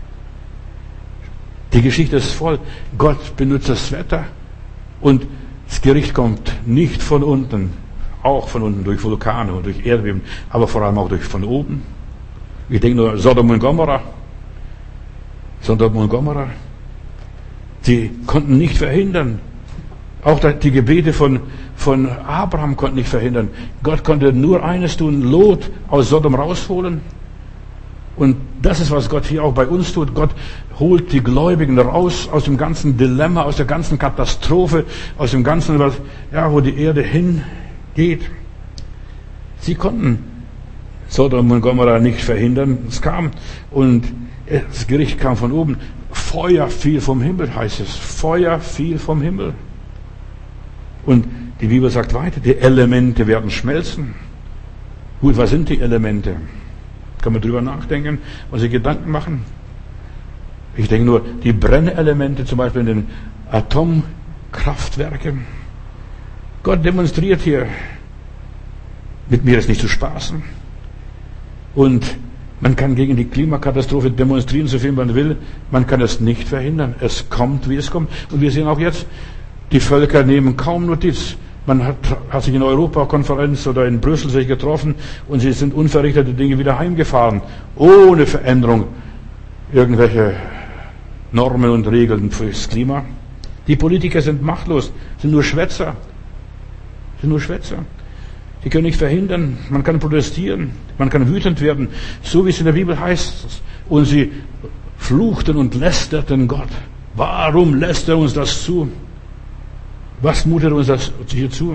Die Geschichte ist voll. Gott benutzt das Wetter und das Gericht kommt nicht von unten. Auch von unten durch Vulkane und durch Erdbeben, aber vor allem auch durch von oben. Ich denke nur Sodom und Gomorra. Sodom und Gomorra. Sie konnten nicht verhindern. Auch die Gebete von, von Abraham konnten nicht verhindern. Gott konnte nur eines tun, Lot aus Sodom rausholen. Und das ist, was Gott hier auch bei uns tut. Gott holt die Gläubigen raus aus dem ganzen Dilemma, aus der ganzen Katastrophe, aus dem ganzen, was, ja, wo die Erde hin geht. Sie konnten Sodom und Gomorra nicht verhindern. Es kam und das Gericht kam von oben. Feuer fiel vom Himmel, heißt es. Feuer fiel vom Himmel. Und die Bibel sagt weiter, die Elemente werden schmelzen. Gut, was sind die Elemente? Kann man drüber nachdenken und sich Gedanken machen. Ich denke nur, die Brennelemente, zum Beispiel in den Atomkraftwerken. Gott demonstriert hier, mit mir ist nicht zu spaßen. Und man kann gegen die Klimakatastrophe demonstrieren, so viel man will. Man kann es nicht verhindern. Es kommt, wie es kommt. Und wir sehen auch jetzt, die Völker nehmen kaum Notiz. Man hat, hat sich in Europakonferenz oder in Brüssel sich getroffen und sie sind unverrichtete Dinge wieder heimgefahren. Ohne Veränderung irgendwelche Normen und Regeln fürs Klima. Die Politiker sind machtlos, sind nur Schwätzer. sind nur Schwätzer. Die können nicht verhindern. Man kann protestieren. Man kann wütend werden. So wie es in der Bibel heißt. Und sie fluchten und lästerten Gott. Warum lässt er uns das zu? Was mutet uns das hier zu?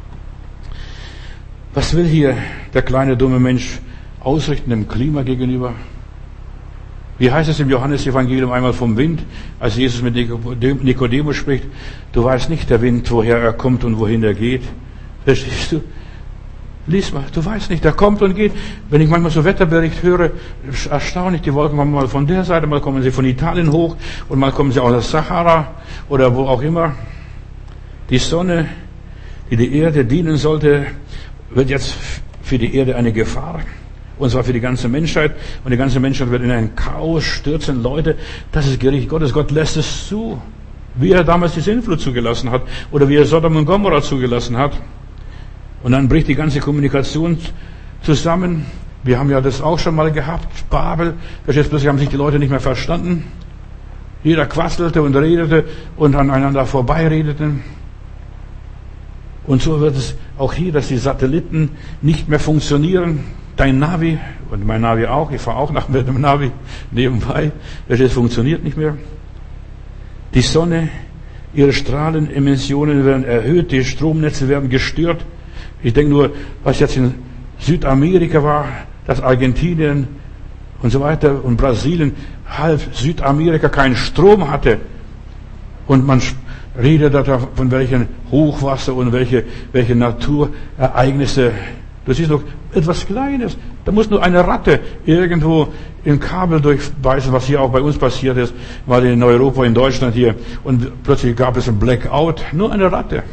Was will hier der kleine dumme Mensch ausrichten dem Klima gegenüber? Wie heißt es im Johannesevangelium einmal vom Wind, als Jesus mit Nikodemus spricht? Du weißt nicht, der Wind, woher er kommt und wohin er geht. Verstehst du? Lies mal, du weißt nicht, der kommt und geht. Wenn ich manchmal so Wetterbericht höre, erstaunlich, die Wolken kommen mal von der Seite, mal kommen sie von Italien hoch und mal kommen sie aus der Sahara oder wo auch immer. Die Sonne, die die Erde dienen sollte, wird jetzt für die Erde eine Gefahr. Und zwar für die ganze Menschheit. Und die ganze Menschheit wird in ein Chaos stürzen. Leute, das ist Gericht Gottes. Gott lässt es zu. Wie er damals die Sintflut zugelassen hat. Oder wie er Sodom und Gomorra zugelassen hat. Und dann bricht die ganze Kommunikation zusammen. Wir haben ja das auch schon mal gehabt. Babel. Verstehst du, plötzlich haben sich die Leute nicht mehr verstanden. Jeder quasselte und redete und aneinander vorbeiredete. Und so wird es auch hier, dass die Satelliten nicht mehr funktionieren. Dein Navi, und mein Navi auch, ich fahre auch nach mit dem Navi nebenbei, das funktioniert nicht mehr. Die Sonne, ihre Strahlenemissionen werden erhöht, die Stromnetze werden gestört. Ich denke nur, was jetzt in Südamerika war, dass Argentinien und so weiter und Brasilien, halb Südamerika keinen Strom hatte. Und man redet da von welchen Hochwasser und welche, welche Naturereignisse Das ist doch etwas Kleines. Da muss nur eine Ratte irgendwo im Kabel durchbeißen, was hier auch bei uns passiert ist, mal in Europa, in Deutschland hier. Und plötzlich gab es ein Blackout. Nur eine Ratte.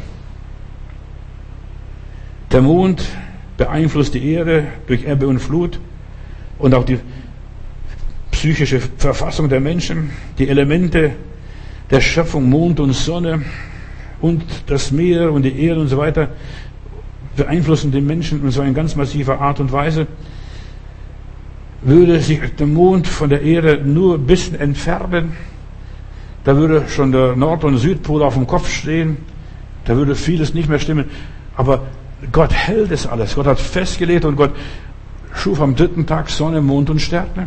Der Mond beeinflusst die Erde durch Ebbe und Flut und auch die psychische Verfassung der Menschen, die Elemente der Schöpfung, Mond und Sonne und das Meer und die Erde und so weiter, beeinflussen den Menschen in so einer ganz massiver Art und Weise. Würde sich der Mond von der Erde nur ein bisschen entfernen, da würde schon der Nord- und Südpol auf dem Kopf stehen, da würde vieles nicht mehr stimmen. Aber Gott hält es alles. Gott hat festgelegt und Gott schuf am dritten Tag Sonne, Mond und Sterne.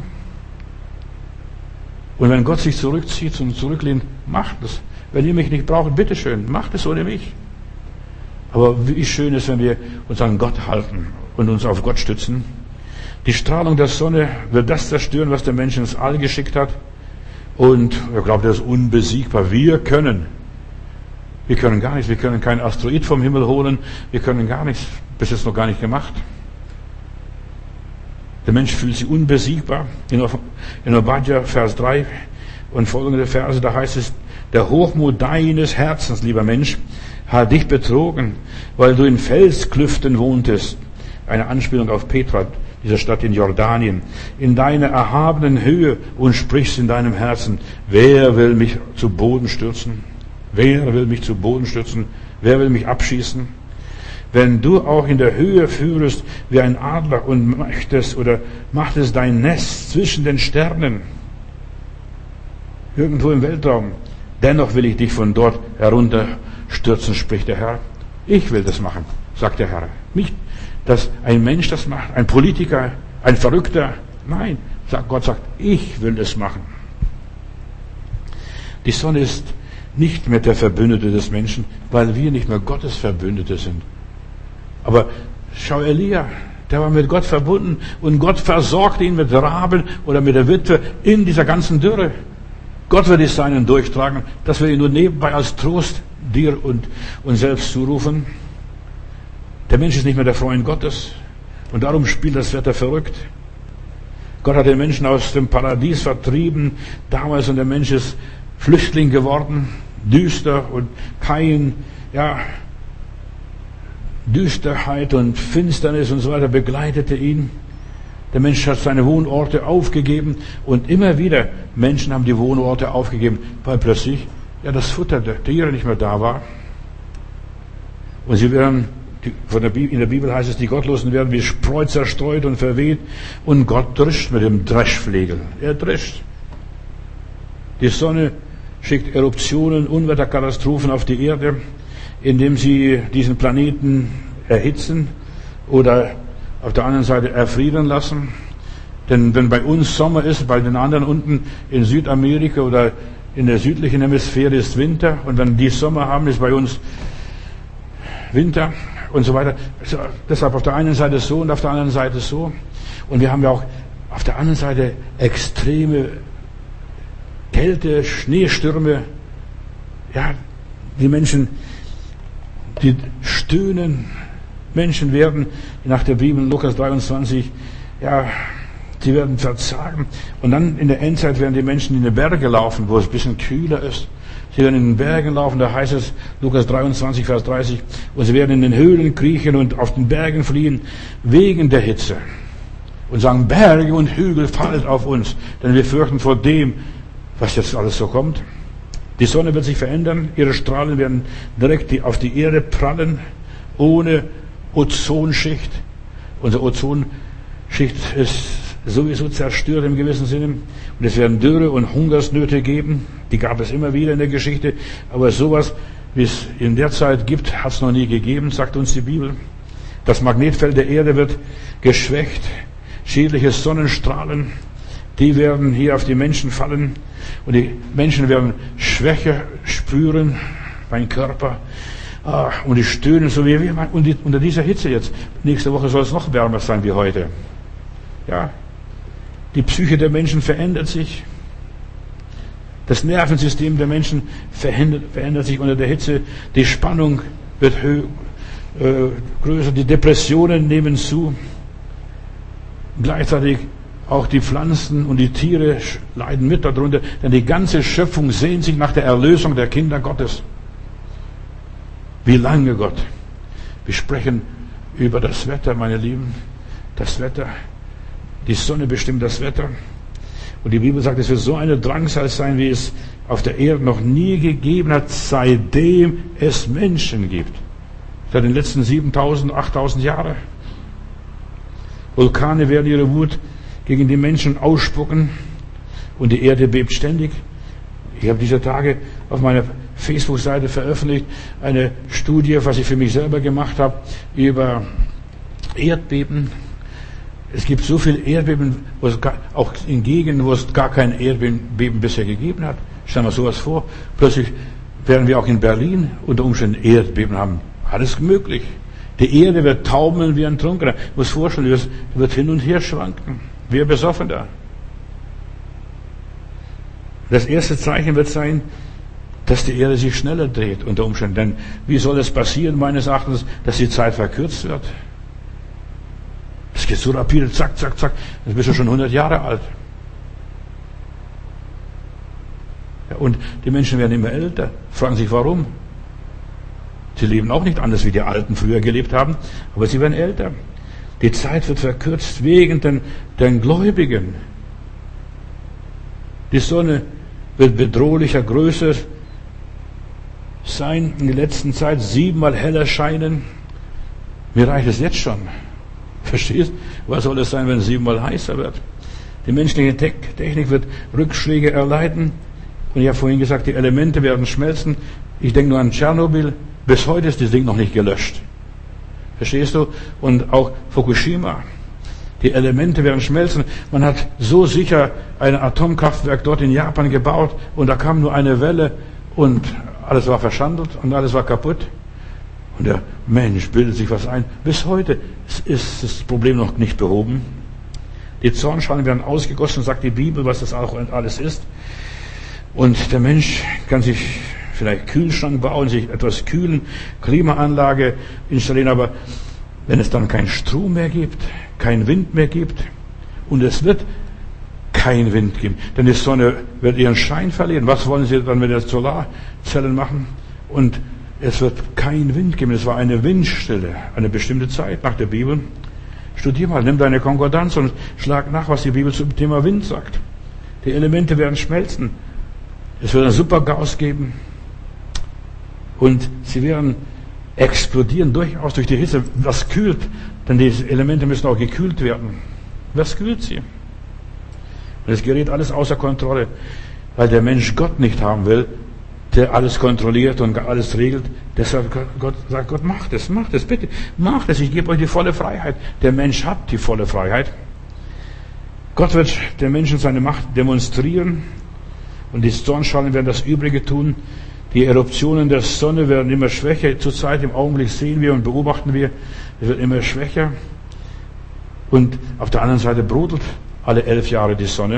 Und wenn Gott sich zurückzieht und zurücklehnt, macht es. Wenn ihr mich nicht braucht, bitteschön, macht es ohne mich. Aber wie schön ist, wenn wir uns an Gott halten und uns auf Gott stützen. Die Strahlung der Sonne wird das zerstören, was der Mensch ins All geschickt hat. Und er glaubt, er ist unbesiegbar. Wir können. Wir können gar nichts. Wir können keinen Asteroid vom Himmel holen. Wir können gar nichts. Bis jetzt noch gar nicht gemacht. Der Mensch fühlt sich unbesiegbar. In Obadja, Vers drei und folgende Verse, da heißt es, der Hochmut deines Herzens, lieber Mensch, hat dich betrogen, weil du in Felsklüften wohntest. Eine Anspielung auf Petra, dieser Stadt in Jordanien. In deiner erhabenen Höhe und sprichst in deinem Herzen, wer will mich zu Boden stürzen? Wer will mich zu Boden stürzen? Wer will mich abschießen? Wenn du auch in der Höhe führest wie ein Adler und möchtest oder machtest dein Nest zwischen den Sternen, irgendwo im Weltraum, dennoch will ich dich von dort herunterstürzen, spricht der Herr. Ich will das machen, sagt der Herr. Nicht, dass ein Mensch das macht, ein Politiker, ein Verrückter. Nein, Gott sagt, ich will es machen. Die Sonne ist nicht mehr der Verbündete des Menschen, weil wir nicht mehr Gottes Verbündete sind. Aber schau, Elia, der war mit Gott verbunden und Gott versorgte ihn mit Raben oder mit der Witwe in dieser ganzen Dürre. Gott wird die Seinen durchtragen, dass wir ihn nur nebenbei als Trost dir und uns selbst zurufen. Der Mensch ist nicht mehr der Freund Gottes und darum spielt das Wetter verrückt. Gott hat den Menschen aus dem Paradies vertrieben damals und der Mensch ist Flüchtling geworden, düster und kein, ja, Düsterheit und Finsternis und so weiter begleitete ihn. Der Mensch hat seine Wohnorte aufgegeben und immer wieder Menschen haben die Wohnorte aufgegeben, weil plötzlich ja das Futter der Tiere nicht mehr da war. Und sie werden, von der Bibel, in der Bibel heißt es, die Gottlosen werden wie Spreu zerstreut und verweht und Gott drischt mit dem Dreschflegel. Er drischt. Die Sonne schickt Eruptionen, Unwetterkatastrophen auf die Erde, indem sie diesen Planeten erhitzen oder auf der anderen Seite erfrieren lassen. Denn wenn bei uns Sommer ist, bei den anderen unten in Südamerika oder in der südlichen Hemisphäre ist Winter und wenn die Sommer haben, ist bei uns Winter und so weiter. Also deshalb auf der einen Seite so und auf der anderen Seite so. Und wir haben ja auch auf der anderen Seite extreme Kälte, Schneestürme. Ja, die Menschen, die stöhnen. Menschen werden, nach der Bibel, Lukas dreiundzwanzig, ja, sie werden verzagen. Und dann in der Endzeit werden die Menschen in die Berge laufen, wo es ein bisschen kühler ist. Sie werden in den Bergen laufen, da heißt es, Lukas dreiundzwanzig, Vers dreißig, und sie werden in den Höhlen kriechen und auf den Bergen fliehen, wegen der Hitze. Und sagen, Berge und Hügel fallen auf uns, denn wir fürchten vor dem, was jetzt alles so kommt. Die Sonne wird sich verändern, ihre Strahlen werden direkt auf die Erde prallen, ohne Ozonschicht. Unsere Ozonschicht ist sowieso zerstört im gewissen Sinne. Und es werden Dürre und Hungersnöte geben. Die gab es immer wieder in der Geschichte. Aber sowas, wie es in der Zeit gibt, hat es noch nie gegeben, sagt uns die Bibel. Das Magnetfeld der Erde wird geschwächt. Schädliche Sonnenstrahlen, die werden hier auf die Menschen fallen. Und die Menschen werden Schwäche spüren, mein Körper. Ah, und die stöhnen so wie wir und die, unter dieser Hitze jetzt. Nächste Woche soll es noch wärmer sein wie heute. Ja, die Psyche der Menschen verändert sich. Das Nervensystem der Menschen verändert, verändert sich unter der Hitze. Die Spannung wird höher. äh, größer, die Depressionen nehmen zu. Gleichzeitig auch die Pflanzen und die Tiere leiden mit darunter, denn die ganze Schöpfung sehnt sich nach der Erlösung der Kinder Gottes. Wie lange, Gott? Wir sprechen über das Wetter, meine Lieben. Das Wetter. Die Sonne bestimmt das Wetter. Und die Bibel sagt, es wird so eine Drangsal sein, wie es auf der Erde noch nie gegeben hat, seitdem es Menschen gibt. Seit den letzten siebentausend, achttausend Jahren. Vulkane werden ihre Wut gegen die Menschen ausspucken und die Erde bebt ständig. Ich habe diese Tage auf meiner Facebook-Seite veröffentlicht eine Studie, was ich für mich selber gemacht habe, über Erdbeben. Es gibt so viele Erdbeben, wo es gar, auch in Gegenden, wo es gar kein Erdbeben bisher gegeben hat. Stellen wir uns sowas vor. Plötzlich werden wir auch in Berlin unter Umständen Erdbeben haben. Alles möglich. Die Erde wird taumeln wie ein Trunkener. Ich muss vorstellen, es wird hin und her schwanken. Wie ein Besoffener. Das erste Zeichen wird sein, dass die Erde sich schneller dreht unter Umständen. Denn wie soll es passieren, meines Erachtens, dass die Zeit verkürzt wird? Es geht so rapide, zack, zack, zack. Dann bist du schon hundert Jahre alt. Ja, und die Menschen werden immer älter. Fragen sich, warum? Sie leben auch nicht anders, wie die Alten früher gelebt haben, aber sie werden älter. Die Zeit wird verkürzt wegen den, den Gläubigen. Die Sonne wird bedrohlicher, größer sein, in der letzten Zeit siebenmal heller scheinen. Mir reicht es jetzt schon. Verstehst? Was soll es sein, wenn es siebenmal heißer wird? Die menschliche Technik wird Rückschläge erleiden. Und ich habe vorhin gesagt, die Elemente werden schmelzen. Ich denke nur an Tschernobyl. Bis heute ist das Ding noch nicht gelöscht. Verstehst du? Und auch Fukushima. Die Elemente werden schmelzen. Man hat so sicher ein Atomkraftwerk dort in Japan gebaut und da kam nur eine Welle und alles war verschandelt und alles war kaputt. Und der Mensch bildet sich was ein. Bis heute ist das Problem noch nicht behoben. Die Zornschalen werden ausgegossen, sagt die Bibel, was das auch alles ist. Und der Mensch kann sich vielleicht Kühlschrank bauen, sich etwas kühlen, Klimaanlage installieren, aber wenn es dann keinen Strom mehr gibt, keinen Wind mehr gibt, und es wird keinen Wind geben, denn die Sonne wird ihren Schein verlieren. Was wollen sie dann mit den Solarzellen machen? Und es wird keinen Wind geben. Es war eine Windstille, eine bestimmte Zeit nach der Bibel. Studier mal, nimm deine Konkordanz und schlag nach, was die Bibel zum Thema Wind sagt. Die Elemente werden schmelzen. Es wird einen Supergas geben. Und sie werden explodieren, durchaus durch die Hitze. Was kühlt? Denn diese Elemente müssen auch gekühlt werden. Was kühlt sie? Und es gerät alles außer Kontrolle, weil der Mensch Gott nicht haben will, der alles kontrolliert und alles regelt. Deshalb Gott, sagt Gott, macht es, macht es, bitte, macht es, ich gebe euch die volle Freiheit. Der Mensch hat die volle Freiheit. Gott wird den Menschen seine Macht demonstrieren und die Zornschalen werden das Übrige tun. Die Eruptionen der Sonne werden immer schwächer. Zurzeit im Augenblick sehen wir und beobachten wir, es wird immer schwächer. Und auf der anderen Seite brodelt alle elf Jahre die Sonne.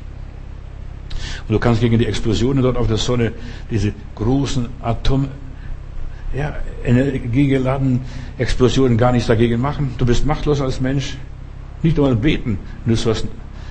Und du kannst gegen die Explosionen dort auf der Sonne, diese großen Atom, ja, energiegeladenen Explosionen gar nichts dagegen machen. Du bist machtlos als Mensch. Nicht einmal beten nützt was.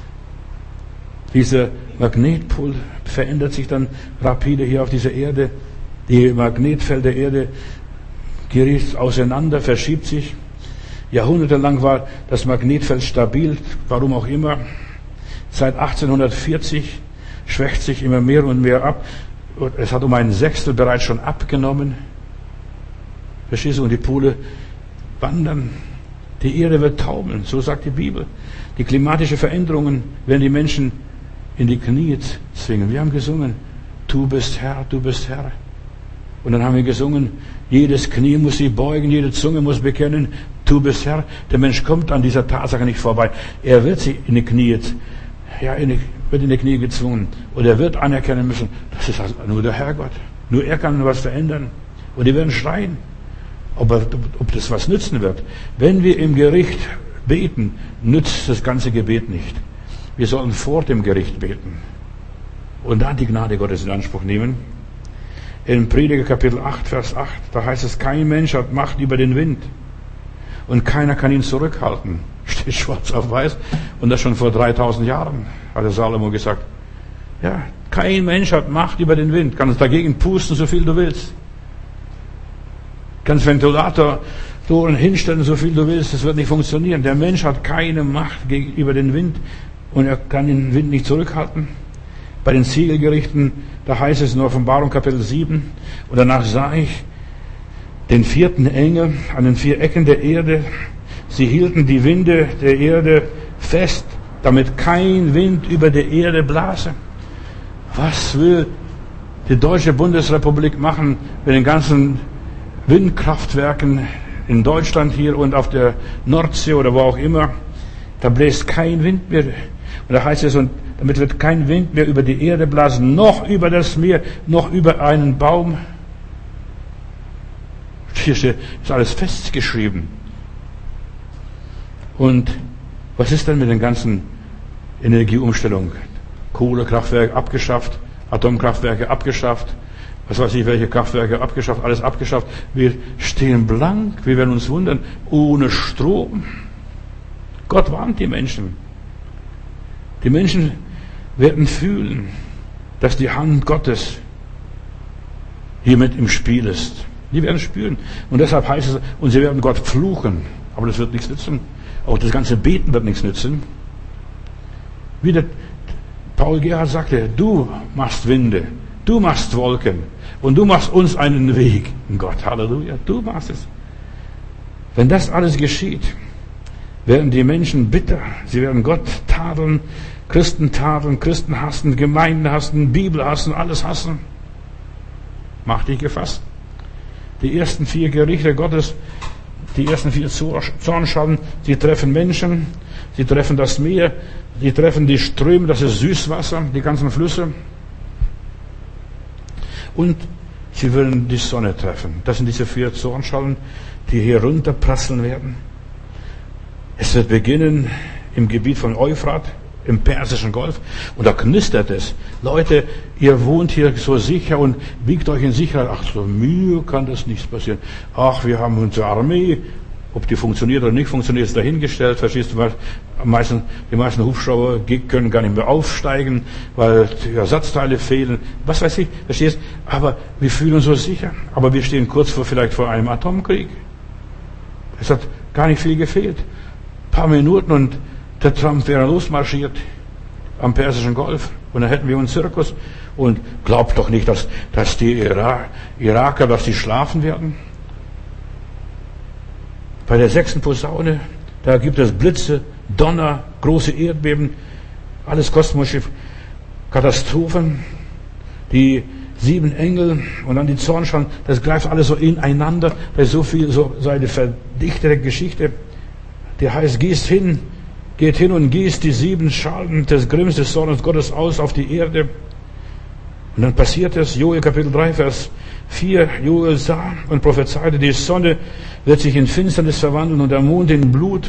Dieser Magnetpol verändert sich dann rapide hier auf dieser Erde. Die Magnetfeld der Erde gerät auseinander, verschiebt sich. Jahrhundertelang war das Magnetfeld stabil, warum auch immer. Seit achtzehnhundertvierzig schwächt sich immer mehr und mehr ab. Es hat um ein Sechstel bereits schon abgenommen. Verstehst du? Und die Pole wandern. Die Erde wird taumeln, so sagt die Bibel. Die klimatischen Veränderungen werden die Menschen in die Knie zwingen. Wir haben gesungen, du bist Herr, du bist Herr. Und dann haben wir gesungen, jedes Knie muss sich beugen, jede Zunge muss bekennen, du bist Herr. Der Mensch kommt an dieser Tatsache nicht vorbei. Er wird sich in die Knie, ja, in die, wird in die Knie gezwungen. Und er wird anerkennen müssen, das ist also nur der Herrgott. Nur er kann was verändern. Und die werden schreien, ob, er, ob das was nützen wird. Wenn wir im Gericht beten, nützt das ganze Gebet nicht. Wir sollen vor dem Gericht beten und dann die Gnade Gottes in Anspruch nehmen. In Prediger Kapitel acht, Vers acht, da heißt es, kein Mensch hat Macht über den Wind und keiner kann ihn zurückhalten. Steht schwarz auf weiß und das schon vor dreitausend Jahren, hat der Salomo gesagt. Ja, kein Mensch hat Macht über den Wind, kannst dagegen pusten, so viel du willst. Kannst Ventilatoren hinstellen, so viel du willst, das wird nicht funktionieren. Der Mensch hat keine Macht gegenüber den Wind und er kann den Wind nicht zurückhalten. Bei den Ziegelgerichten, da heißt es in Offenbarung Kapitel sieben, und danach sah ich den vierten Engel an den vier Ecken der Erde. Sie hielten die Winde der Erde fest, damit kein Wind über der Erde blase. Was will die Deutsche Bundesrepublik machen mit den ganzen Windkraftwerken in Deutschland hier und auf der Nordsee oder wo auch immer? Da bläst kein Wind mehr. Und da heißt es, und damit wird kein Wind mehr über die Erde blasen, noch über das Meer, noch über einen Baum. Hier ist alles festgeschrieben. Und was ist denn mit den ganzen Energieumstellungen? Kohlekraftwerke abgeschafft, Atomkraftwerke abgeschafft, was weiß ich, welche Kraftwerke abgeschafft, alles abgeschafft. Wir stehen blank, wir werden uns wundern, ohne Strom. Gott warnt die Menschen. Die Menschen werden fühlen, dass die Hand Gottes hier mit im Spiel ist. Die werden spüren. Und deshalb heißt es, und sie werden Gott fluchen. Aber das wird nichts nützen. Auch das ganze Beten wird nichts nützen. Wie der Paul Gerhard sagte, du machst Winde, du machst Wolken und du machst uns einen Weg. Gott, Halleluja, du machst es. Wenn das alles geschieht, werden die Menschen bitter. Sie werden Gott tadeln, Christen tadeln, Christen hassen, Gemeinden hassen, Bibel hassen, alles hassen. Mach dich gefasst. Die ersten vier Gerichte Gottes, die ersten vier Zornschalen, sie treffen Menschen, sie treffen das Meer, sie treffen die Ströme, das ist Süßwasser, die ganzen Flüsse. Und sie würden die Sonne treffen. Das sind diese vier Zornschalen, die hier runterprasseln werden. Es wird beginnen im Gebiet von Euphrat, im Persischen Golf, und da knistert es. Leute, ihr wohnt hier so sicher und wiegt euch in Sicherheit. Ach, so mir kann das nichts passieren. Ach, wir haben unsere Armee. Ob die funktioniert oder nicht funktioniert, ist dahingestellt. Verstehst du, weil am meisten, die meisten Hubschrauber können gar nicht mehr aufsteigen, weil die Ersatzteile fehlen. Was weiß ich, verstehst? Aber wir fühlen uns so sicher. Aber wir stehen kurz vor, vielleicht vor einem Atomkrieg. Es hat gar nicht viel gefehlt. Ein paar Minuten und der Trump wäre losmarschiert am Persischen Golf und dann hätten wir einen Zirkus. Und glaubt doch nicht, dass, dass die Irak, Iraker, dass die schlafen werden. Bei der sechsten Posaune, da gibt es Blitze, Donner, große Erdbeben, alles kosmische Katastrophen. Die sieben Engel und dann die Zornschalen, das greift alles so ineinander. Da ist so viel, so, so eine verdichtete Geschichte. Die heißt, gehst hin, geht hin und gießt die sieben Schalen des Grimms des Zornes Gottes aus auf die Erde. Und dann passiert es, Joel Kapitel drei, Vers vier, Joel sah und prophezeite, die Sonne wird sich in Finsternis verwandeln und der Mond in Blut.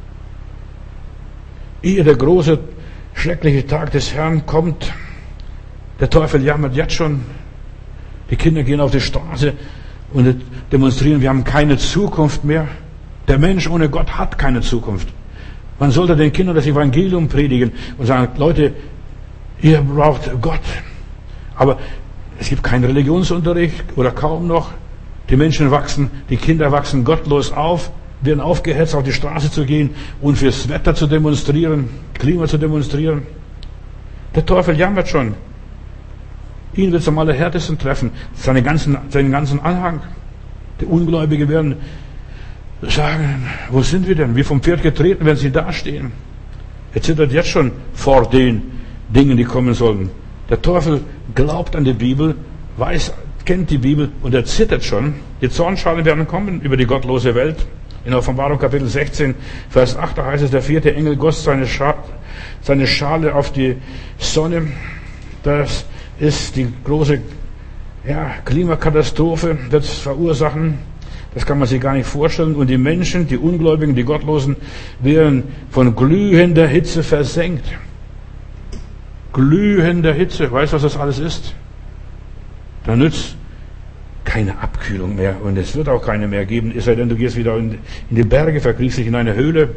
Ehe der große, schreckliche Tag des Herrn kommt, der Teufel jammert jetzt schon. Die Kinder gehen auf die Straße und demonstrieren, wir haben keine Zukunft mehr. Der Mensch ohne Gott hat keine Zukunft. Man sollte den Kindern das Evangelium predigen und sagen, Leute, ihr braucht Gott. Aber es gibt keinen Religionsunterricht oder kaum noch. Die Menschen wachsen, die Kinder wachsen gottlos auf, werden aufgehetzt, auf die Straße zu gehen und fürs Wetter zu demonstrieren, Klima zu demonstrieren. Der Teufel jammert schon. Ihn wird es am allerhärtesten treffen, seinen ganzen, seinen ganzen Anhang. Die Ungläubigen werden sagen, wo sind wir denn? Wie vom Pferd getreten, wenn sie dastehen. Er zittert jetzt schon vor den Dingen, die kommen sollen. Der Teufel glaubt an die Bibel, weiß, kennt die Bibel und er zittert schon. Die Zornschalen werden kommen über die gottlose Welt. In Offenbarung Kapitel sechzehn, Vers acht, da heißt es, der vierte Engel goss seine, Scha- seine Schale auf die Sonne. Das ist die große ja, Klimakatastrophe, wird es verursachen. Das kann man sich gar nicht vorstellen. Und die Menschen, die Ungläubigen, die Gottlosen, werden von glühender Hitze versenkt. Glühender Hitze. Weißt du, was das alles ist? Da nützt keine Abkühlung mehr und es wird auch keine mehr geben, es sei denn, du gehst wieder in, in die Berge, verkriechst dich in eine Höhle.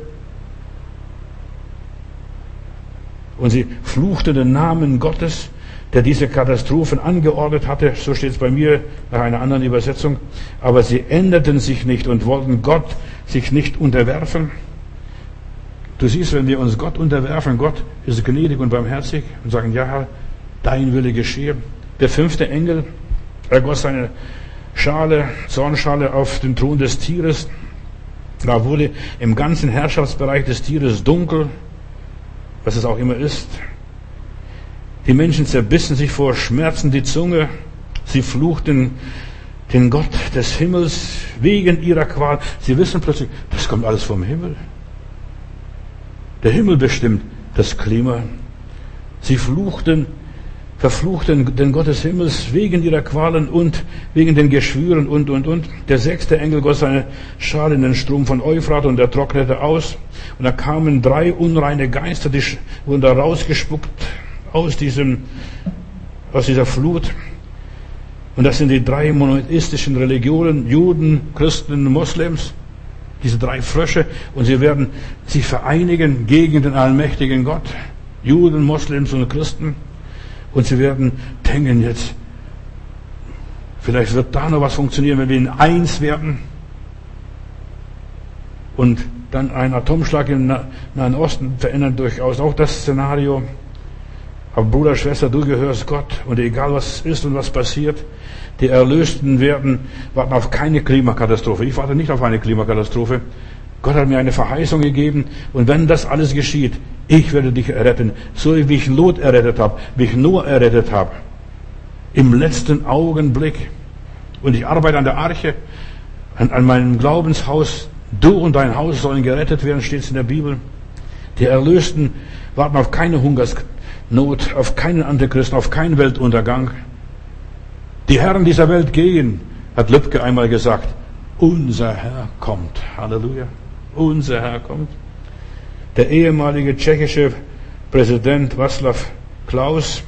Und sie fluchten den Namen Gottes, der diese Katastrophen angeordnet hatte, so steht es bei mir nach einer anderen Übersetzung, aber sie änderten sich nicht und wollten Gott sich nicht unterwerfen. Du siehst, wenn wir uns Gott unterwerfen, Gott ist gnädig und barmherzig und sagen, ja Herr, dein Wille geschehe. Der fünfte Engel ergoss seine Schale, Zornschale auf den Thron des Tieres. Da wurde im ganzen Herrschaftsbereich des Tieres dunkel, was es auch immer ist. Die Menschen zerbissen sich vor Schmerzen die Zunge. Sie fluchten den Gott des Himmels wegen ihrer Qual. Sie wissen plötzlich, das kommt alles vom Himmel. Der Himmel bestimmt das Klima. Sie fluchten, verfluchten den Gott des Himmels wegen ihrer Qualen und wegen den Geschwüren und, und, und. Der sechste Engel goss seine Schale in den Strom von Euphrat und er trocknete aus. Und da kamen drei unreine Geister, die wurden da rausgespuckt aus diesem, aus dieser Flut. Und das sind die drei monotheistischen Religionen, Juden, Christen, Moslems. Diese drei Frösche, und sie werden sich vereinigen gegen den allmächtigen Gott. Juden, Moslems und Christen. Und sie werden denken jetzt, vielleicht wird da noch was funktionieren, wenn wir in eins werden. Und dann ein Atomschlag im Nahen Osten verändert durchaus auch das Szenario. Aber Bruder, Schwester, du gehörst Gott. Und egal was ist und was passiert, die Erlösten werden warten auf keine Klimakatastrophe. Ich warte nicht auf eine Klimakatastrophe. Gott hat mir eine Verheißung gegeben. Und wenn das alles geschieht, ich werde dich erretten. So wie ich Lot errettet habe, wie ich Noah errettet habe. Im letzten Augenblick. Und ich arbeite an der Arche, an, an meinem Glaubenshaus. Du und dein Haus sollen gerettet werden, steht es in der Bibel. Die Erlösten warten auf keine Hungersnot, auf keinen Antichristen, auf keinen Weltuntergang. Die Herren dieser Welt gehen, hat Lübcke einmal gesagt. Unser Herr kommt. Halleluja. Unser Herr kommt. Der ehemalige tschechische Präsident Václav Klaus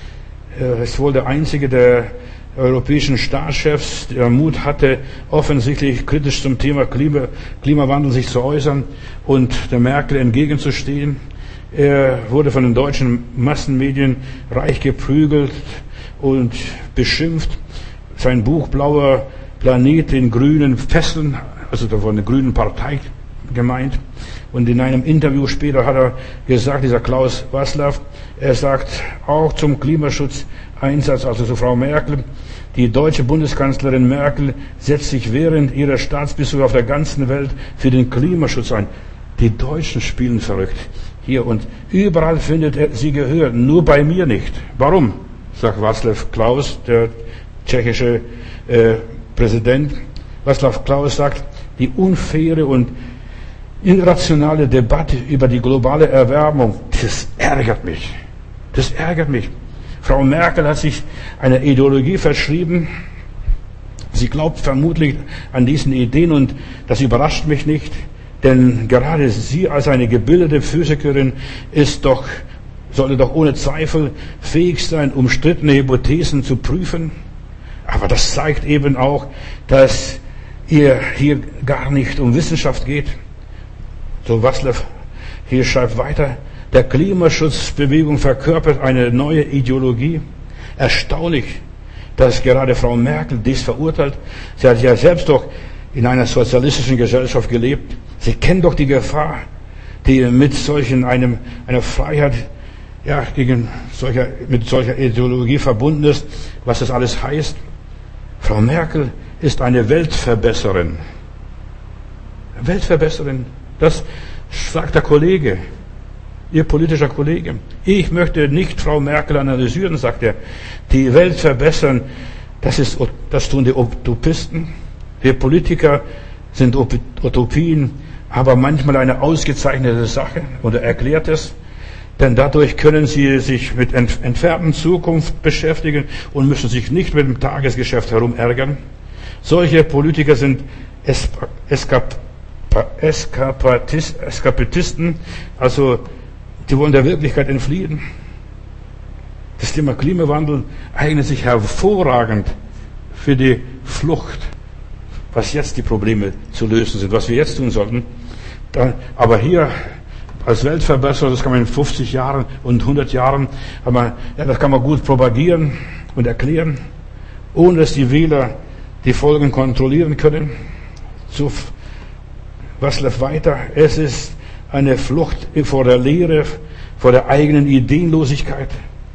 ist wohl der einzige der europäischen Staatschefs, der Mut hatte, offensichtlich kritisch zum Thema Klima, Klimawandel sich zu äußern und der Merkel entgegenzustehen. Er wurde von den deutschen Massenmedien reich geprügelt und beschimpft. Sein Buch Blauer Planet in grünen Fesseln, also da war eine grüne Partei gemeint. Und in einem Interview später hat er gesagt, dieser Klaus Václav, er sagt auch zum Klimaschutzeinsatz, also zu Frau Merkel, die deutsche Bundeskanzlerin Merkel setzt sich während ihrer Staatsbesuche auf der ganzen Welt für den Klimaschutz ein. Die Deutschen spielen verrückt. Hier und überall findet er sie Gehör, nur bei mir nicht. Warum? Sagt Václav Klaus, der tschechische äh, Präsident. Václav Klaus sagt, die unfaire und irrationale Debatte über die globale Erwärmung, das ärgert mich. Das ärgert mich. Frau Merkel hat sich einer Ideologie verschrieben. Sie glaubt vermutlich an diesen Ideen und das überrascht mich nicht, denn gerade sie als eine gebildete Physikerin ist doch, sollte doch ohne Zweifel fähig sein, umstrittene Hypothesen zu prüfen. Aber das zeigt eben auch, dass ihr hier gar nicht um Wissenschaft geht. So Václav hier schreibt weiter, der Klimaschutzbewegung verkörpert eine neue Ideologie. Erstaunlich, dass gerade Frau Merkel dies verurteilt. Sie hat ja selbst doch in einer sozialistischen Gesellschaft gelebt. Sie kennt doch die Gefahr, die mit solchen einem, einer Freiheit, ja, gegen solcher, mit solcher Ideologie verbunden ist, was das alles heißt. Frau Merkel ist eine Weltverbesserin. Weltverbesserin. Das sagt der Kollege, Ihr politischer Kollege. Ich möchte nicht Frau Merkel analysieren, sagt er. Die Welt verbessern, das ist, das tun die Utopisten. Wir Politiker sind Utopien, aber manchmal eine ausgezeichnete Sache. Und er erklärt es. Denn dadurch können sie sich mit entfernten Zukunft beschäftigen und müssen sich nicht mit dem Tagesgeschäft herumärgern. Solche Politiker sind Eskap Eskapatisten, also die wollen der Wirklichkeit entfliehen. Das Thema Klimawandel eignet sich hervorragend für die Flucht, was jetzt die Probleme zu lösen sind, was wir jetzt tun sollten. Aber hier als Weltverbesserer, das kann man in fünfzig Jahren und hundert Jahren, aber ja, das kann man gut propagieren und erklären, ohne dass die Wähler die Folgen kontrollieren können. So, was läuft weiter? Es ist eine Flucht vor der Lehre, vor der eigenen Ideenlosigkeit.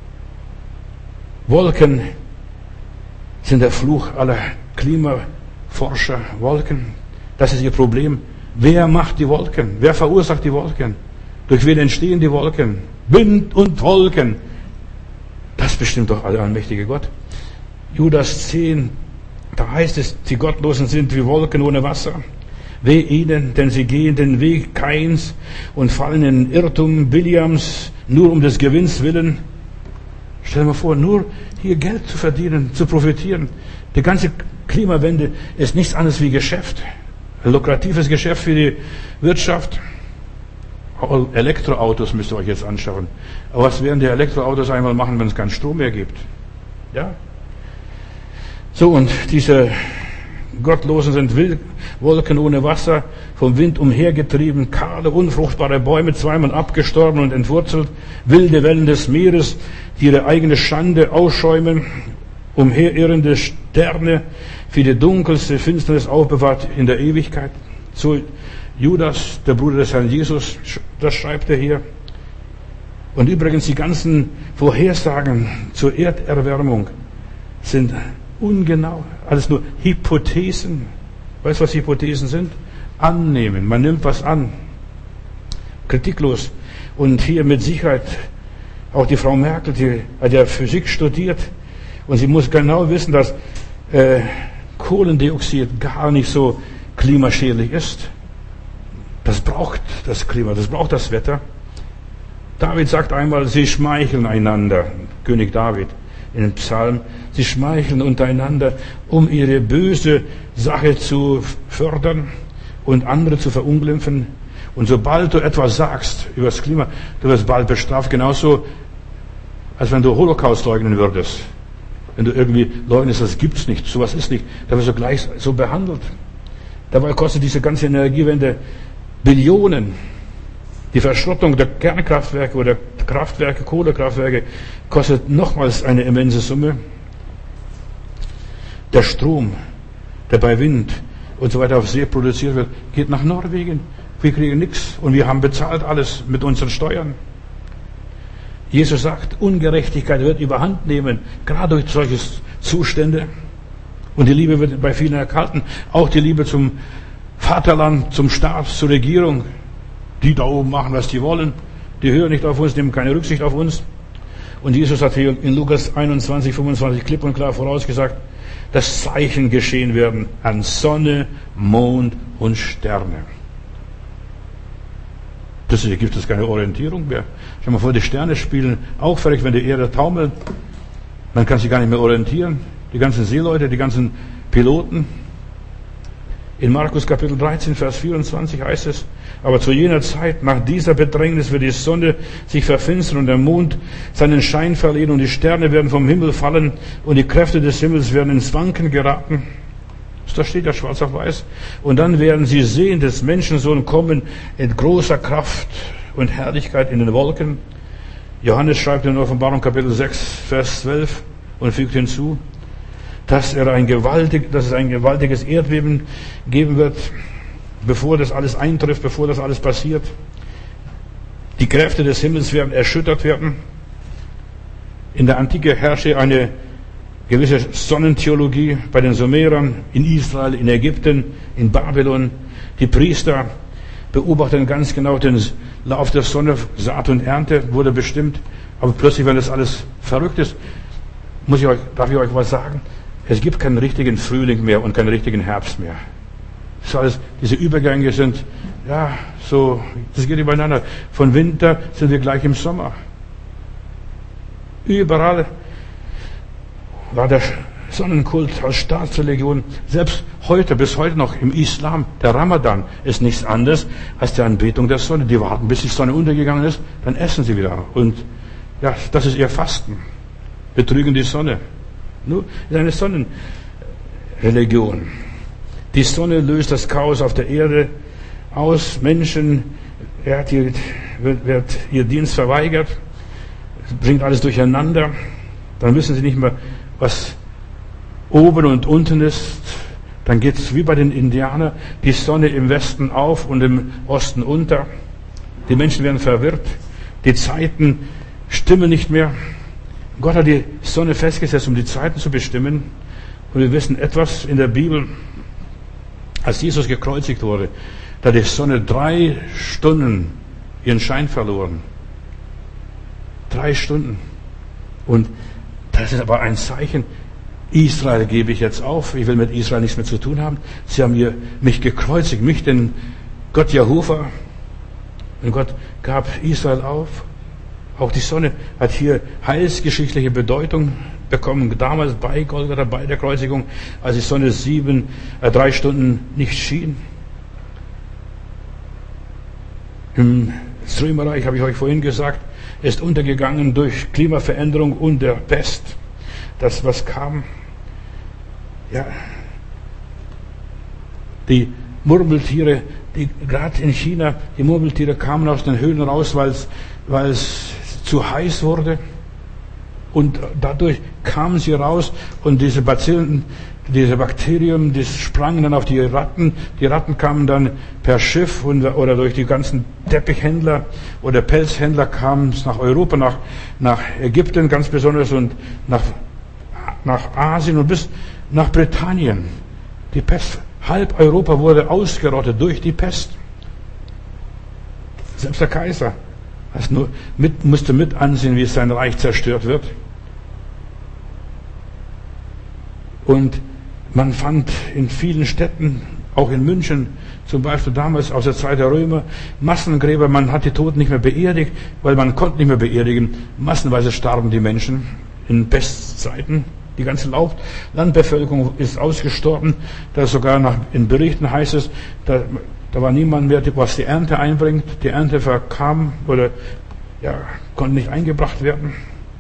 Wolken sind der Fluch aller Klimaforscher. Wolken, das ist ihr Problem. Wer macht die Wolken? Wer verursacht die Wolken? Durch wen entstehen die Wolken? Wind und Wolken. Das bestimmt doch der allmächtige Gott. Judas zehn, da heißt es, die Gottlosen sind wie Wolken ohne Wasser. Weh ihnen, denn sie gehen den Weg Kains und fallen in Irrtum Biliams, nur um des Gewinns willen. Stell dir mal vor, nur hier Geld zu verdienen, zu profitieren. Die ganze Klimawende ist nichts anderes wie Geschäft. Ein lukratives Geschäft für die Wirtschaft. Elektroautos müsst ihr euch jetzt anschauen. Aber was werden die Elektroautos einmal machen, wenn es keinen Strom mehr gibt? Ja? So, und diese Gottlosen sind Wolken ohne Wasser, vom Wind umhergetrieben, kahle, unfruchtbare Bäume, zweimal abgestorben und entwurzelt, wilde Wellen des Meeres, die ihre eigene Schande ausschäumen, umherirrende Sterne, für die dunkelste Finsternis aufbewahrt in der Ewigkeit. So Judas, der Bruder des Herrn Jesus, das schreibt er hier. Und übrigens die ganzen Vorhersagen zur Erderwärmung sind ungenau. Alles nur Hypothesen. Weißt du, was Hypothesen sind? Annehmen. Man nimmt was an. Kritiklos. Und hier mit Sicherheit auch die Frau Merkel, die hat ja Physik studiert. Und sie muss genau wissen, dass äh, Kohlendioxid gar nicht so klimaschädlich ist. Das braucht das Klima, das braucht das Wetter. David sagt einmal, sie schmeicheln einander, König David in dem Psalm, sie schmeicheln untereinander, um ihre böse Sache zu fördern und andere zu verunglimpfen. Und sobald du etwas sagst über das Klima, du wirst bald bestraft, genauso, als wenn du Holocaust leugnen würdest. Wenn du irgendwie leugnest, das gibt's nicht, sowas ist nicht, da wirst du gleich so behandelt. Dabei kostet diese ganze Energiewende Billionen. Die Verschrottung der Kernkraftwerke oder Kraftwerke, Kohlekraftwerke kostet nochmals eine immense Summe. Der Strom, der bei Wind und so weiter auf See produziert wird, geht nach Norwegen. Wir kriegen nichts und wir haben bezahlt alles mit unseren Steuern. Jesus sagt, Ungerechtigkeit wird überhand nehmen, gerade durch solche Zustände. Und die Liebe wird bei vielen erkalten. Auch die Liebe zum Vaterland, zum Staat, zur Regierung. Die da oben machen, was die wollen. Die hören nicht auf uns, nehmen keine Rücksicht auf uns. Und Jesus hat hier in Lukas einundzwanzig, fünfundzwanzig klipp und klar vorausgesagt, dass Zeichen geschehen werden an Sonne, Mond und Sterne. Plötzlich gibt es keine Orientierung mehr. Stell dir mal vor, die Sterne spielen auch verrückt, wenn die Erde taumelt. Man kann sich gar nicht mehr orientieren. Die ganzen Seeleute, die ganzen Piloten. In Markus Kapitel dreizehn, Vers vierundzwanzig heißt es, aber zu jener Zeit, nach dieser Bedrängnis, wird die Sonne sich verfinstern und der Mond seinen Schein verlieren und die Sterne werden vom Himmel fallen und die Kräfte des Himmels werden ins Wanken geraten. Da steht ja schwarz auf weiß. Und dann werden sie sehen, des Menschensohn kommen in großer Kraft und Herrlichkeit in den Wolken. Johannes schreibt in Offenbarung Kapitel sechs, Vers zwölf und fügt hinzu, dass, er ein gewaltig, dass es ein gewaltiges Erdbeben geben wird, bevor das alles eintrifft, bevor das alles passiert. Die Kräfte des Himmels werden erschüttert werden. In der Antike herrschte eine gewisse Sonnentheologie bei den Sumerern, in Israel, in Ägypten, in Babylon. Die Priester beobachten ganz genau den Lauf der Sonne, Saat und Ernte wurde bestimmt. Aber plötzlich, wenn das alles verrückt ist, muss ich euch, darf ich euch was sagen? Es gibt keinen richtigen Frühling mehr und keinen richtigen Herbst mehr. Das alles, diese Übergänge sind, ja, so, das geht übereinander. Von Winter sind wir gleich im Sommer. Überall war der Sonnenkult als Staatsreligion, selbst heute, bis heute noch im Islam, der Ramadan ist nichts anderes als die Anbetung der Sonne. Die warten, bis die Sonne untergegangen ist, dann essen sie wieder. Und ja, das ist ihr Fasten. Betrügen die Sonne. Nur ist eine Religion. Die Sonne löst das Chaos auf der Erde aus. Menschen, er hat ihr, wird, wird ihr Dienst verweigert, bringt alles durcheinander. Dann wissen sie nicht mehr, was oben und unten ist. Dann geht es wie bei den Indianern, die Sonne im Westen auf und im Osten unter. Die Menschen werden verwirrt. Die Zeiten stimmen nicht mehr. Gott hat die Sonne festgesetzt, um die Zeiten zu bestimmen. Und wir wissen etwas in der Bibel, als Jesus gekreuzigt wurde, da hat die Sonne drei Stunden ihren Schein verloren. Drei Stunden. Und das ist aber ein Zeichen, Israel gebe ich jetzt auf, ich will mit Israel nichts mehr zu tun haben. Sie haben hier mich gekreuzigt, mich, den Gott Jehova. Und Gott gab Israel auf. Auch die Sonne hat hier heilsgeschichtliche Bedeutung bekommen, damals bei Golgatha, bei der Kreuzigung, als die Sonne sieben, äh, drei Stunden nicht schien. Im Römerreich, habe ich euch vorhin gesagt, ist untergegangen durch Klimaveränderung und der Pest. Das, was kam, ja, die Murmeltiere, die gerade in China, die Murmeltiere kamen aus den Höhlen raus, weil es, weil es zu heiß wurde. Und dadurch kamen sie raus und diese Bazillen, diese Bakterien, die sprangen dann auf die Ratten. Die Ratten kamen dann per Schiff und, oder durch die ganzen Teppichhändler oder Pelzhändler kamen es nach Europa, nach, nach Ägypten ganz besonders und nach, nach Asien und bis nach Britannien. Die Pest, halb Europa wurde ausgerottet durch die Pest. Selbst der Kaiser nur mit, musste mit ansehen, wie sein Reich zerstört wird. Und man fand in vielen Städten, auch in München, zum Beispiel damals aus der Zeit der Römer, Massengräber. Man hat die Toten nicht mehr beerdigt, weil man konnte nicht mehr beerdigen. Massenweise starben die Menschen in Pestzeiten. Die ganze Landbevölkerung ist ausgestorben. Da sogar nach, in Berichten heißt es, da, da war niemand mehr, was die Ernte einbringt. Die Ernte verkam oder ja, konnte nicht eingebracht werden.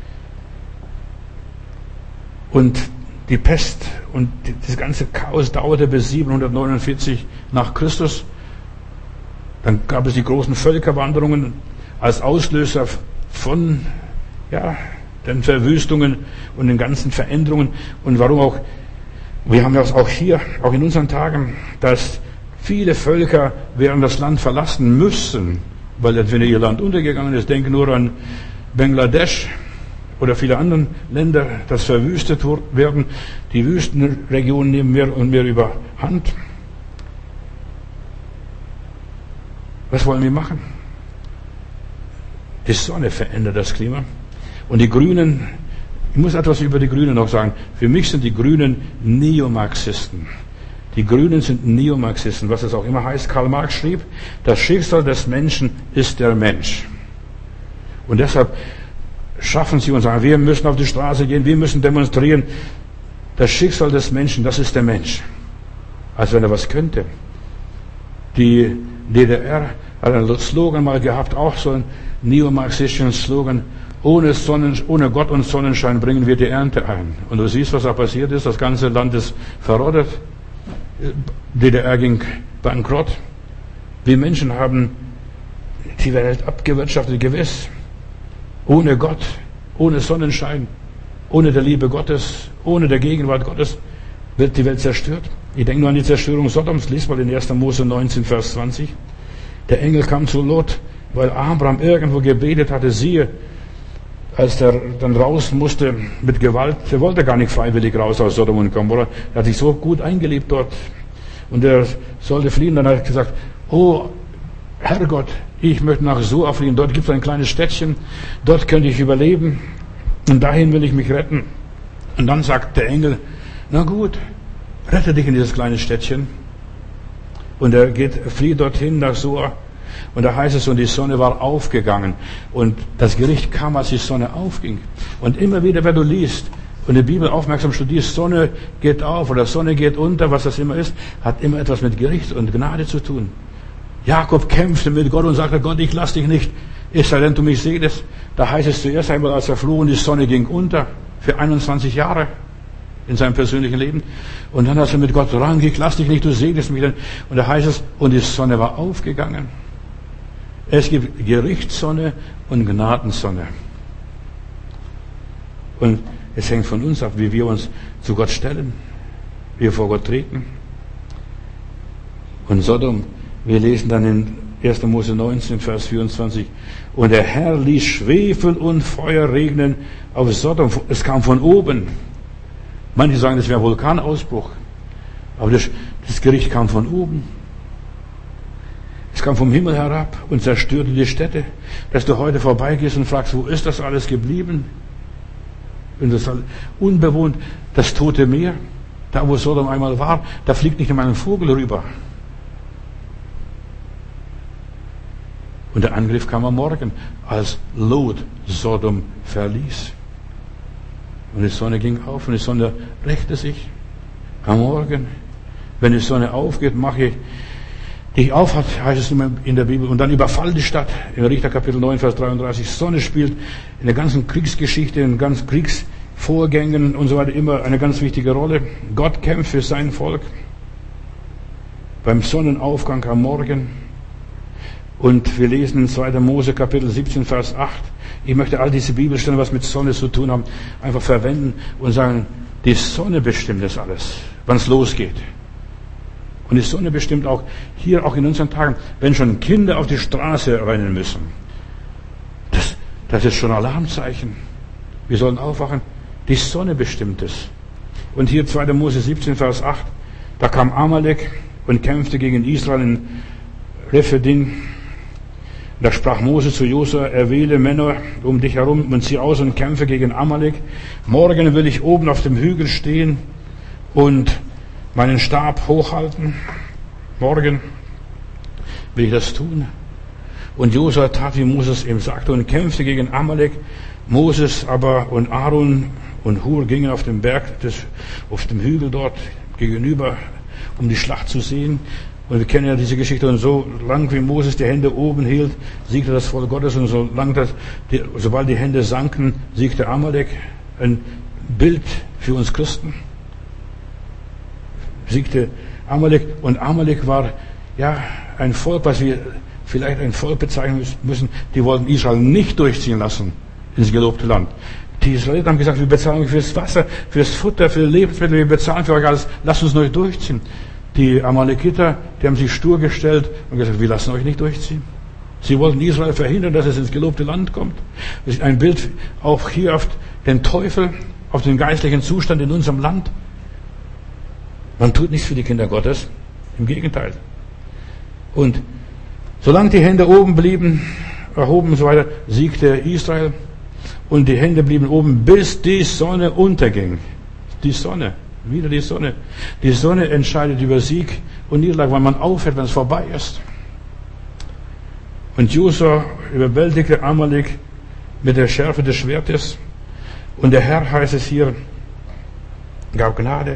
Und die Pest und das ganze Chaos dauerte bis siebenhundertneunundvierzig nach Christus. Dann gab es die großen Völkerwanderungen als Auslöser von ja, den Verwüstungen und den ganzen Veränderungen. Und warum auch, wir haben das auch hier, auch in unseren Tagen, dass viele Völker werden das Land verlassen müssen, weil entweder ihr Land untergegangen ist. Denke nur an Bangladesch oder viele andere Länder, das verwüstet werden. Die Wüstenregionen nehmen mehr und mehr überhand. Was wollen wir machen? Die Sonne verändert das Klima. Und die Grünen, ich muss etwas über die Grünen noch sagen. Für mich sind die Grünen Neomarxisten. Die Grünen sind Neomarxisten, was es auch immer heißt. Karl Marx schrieb, das Schicksal des Menschen ist der Mensch. Und deshalb schaffen sie und sagen, wir müssen auf die Straße gehen, wir müssen demonstrieren. Das Schicksal des Menschen, das ist der Mensch. Als wenn er was könnte. Die D D R hat einen Slogan mal gehabt, auch so einen neomarxistischen Slogan. Ohne, Sonnen, ohne Gott und Sonnenschein bringen wir die Ernte ein. Und du siehst, was da passiert ist. Das ganze Land ist verrottet. D D R ging bankrott. Wir Menschen haben die Welt abgewirtschaftet, gewiss. Ohne Gott, ohne Sonnenschein, ohne der Liebe Gottes, ohne der Gegenwart Gottes wird die Welt zerstört. Ich denke nur an die Zerstörung Sodoms. Lies mal in erster Mose neunzehn, Vers zwanzig. Der Engel kam zu Lot, weil Abraham irgendwo gebetet hatte. Siehe, als der dann raus musste mit Gewalt, der wollte gar nicht freiwillig raus aus Sodom und Gomorra. Er hat sich so gut eingelebt dort. Und er sollte fliehen. Dann hat er gesagt, oh Herrgott, ich möchte nach Soa fliehen. Dort gibt es ein kleines Städtchen. Dort könnte ich überleben. Und dahin will ich mich retten. Und dann sagt der Engel, na gut, rette dich in dieses kleine Städtchen. Und er geht, flieht dorthin nach Soa. Und da heißt es, und die Sonne war aufgegangen. Und das Gericht kam, als die Sonne aufging. Und immer wieder, wenn du liest und die Bibel aufmerksam studierst, Sonne geht auf oder Sonne geht unter, was das immer ist, hat immer etwas mit Gericht und Gnade zu tun. Jakob kämpfte mit Gott und sagte, Gott, ich lass dich nicht, es sei denn, du mich sehnest. Da heißt es zuerst einmal, als er floh und die Sonne ging unter, für einundzwanzig Jahre. in seinem persönlichen Leben. Und dann hat er mit Gott rangekriegt, lass dich nicht, du segnest mich. Und da heißt es, und die Sonne war aufgegangen. Es gibt Gerichtssonne und Gnadensonne. Und es hängt von uns ab, wie wir uns zu Gott stellen, wie wir vor Gott treten. Und Sodom, wir lesen dann in erster Mose neunzehn, Vers vierundzwanzig, und der Herr ließ Schwefel und Feuer regnen auf Sodom. Es kam von oben. Manche sagen, das wäre ein Vulkanausbruch. Aber das, das Gericht kam von oben. Es kam vom Himmel herab und zerstörte die Städte. Dass du heute vorbeigehst und fragst, wo ist das alles geblieben? Und das unbewohnt, das Tote Meer, da wo Sodom einmal war, da fliegt nicht einmal ein Vogel rüber. Und der Angriff kam am Morgen, als Lot Sodom verließ. Und die Sonne ging auf und die Sonne rächte sich am Morgen. Wenn die Sonne aufgeht, mache ich dich auf, heißt es immer in der Bibel, und dann überfall die Stadt. In Richter Kapitel neun, Vers dreiunddreißig. Sonne spielt in der ganzen Kriegsgeschichte, in den ganzen Kriegsvorgängen und so weiter immer eine ganz wichtige Rolle. Gott kämpft für sein Volk. Beim Sonnenaufgang am Morgen. Und wir lesen in zweiter Mose Kapitel siebzehn, Vers acht. Ich möchte all diese Bibelstellen, was mit Sonne zu tun haben, einfach verwenden und sagen, die Sonne bestimmt das alles, wann es losgeht. Und die Sonne bestimmt auch hier, auch in unseren Tagen, wenn schon Kinder auf die Straße rennen müssen. Das, das ist schon Alarmzeichen. Wir sollen aufwachen. Die Sonne bestimmt es. Und hier zweiter Mose siebzehn, Vers acht. Da kam Amalek und kämpfte gegen Israel in Rephidim. Da sprach Mose zu Josua, erwähle Männer um dich herum und zieh aus und kämpfe gegen Amalek. Morgen will ich oben auf dem Hügel stehen und meinen Stab hochhalten. Morgen will ich das tun. Und Josua tat, wie Moses ihm sagte, und kämpfte gegen Amalek. Moses aber und Aaron und Hur gingen auf den Berg, des, auf dem Hügel dort gegenüber, um die Schlacht zu sehen. Und wir kennen ja diese Geschichte. Und so lang wie Moses die Hände oben hielt, siegte das Volk Gottes. Und so lang das, die, sobald die Hände sanken, siegte Amalek. Ein Bild für uns Christen. Siegte Amalek. Und Amalek war ja ein Volk, was wir vielleicht ein Volk bezeichnen müssen. Die wollten Israel nicht durchziehen lassen ins gelobte Land. Die Israeliten haben gesagt, wir bezahlen fürs Wasser, fürs Futter, für Lebensmittel, wir bezahlen für euch alles. Lasst uns nur durchziehen. Die Amalekiter, die haben sich stur gestellt und gesagt, wir lassen euch nicht durchziehen. Sie wollten Israel verhindern, dass es ins gelobte Land kommt. Das ist ein Bild auch hier auf den Teufel, auf den geistlichen Zustand in unserem Land. Man tut nichts für die Kinder Gottes. Im Gegenteil. Und solange die Hände oben blieben, erhoben und so weiter, siegte Israel. Und die Hände blieben oben, bis die Sonne unterging. Die Sonne. Wieder die Sonne. Die Sonne entscheidet über Sieg und Niederlage, weil man aufhört, wenn es vorbei ist. Und Josua überwältigte Amalek mit der Schärfe des Schwertes. Und der Herr, heißt es hier, gab Gnade.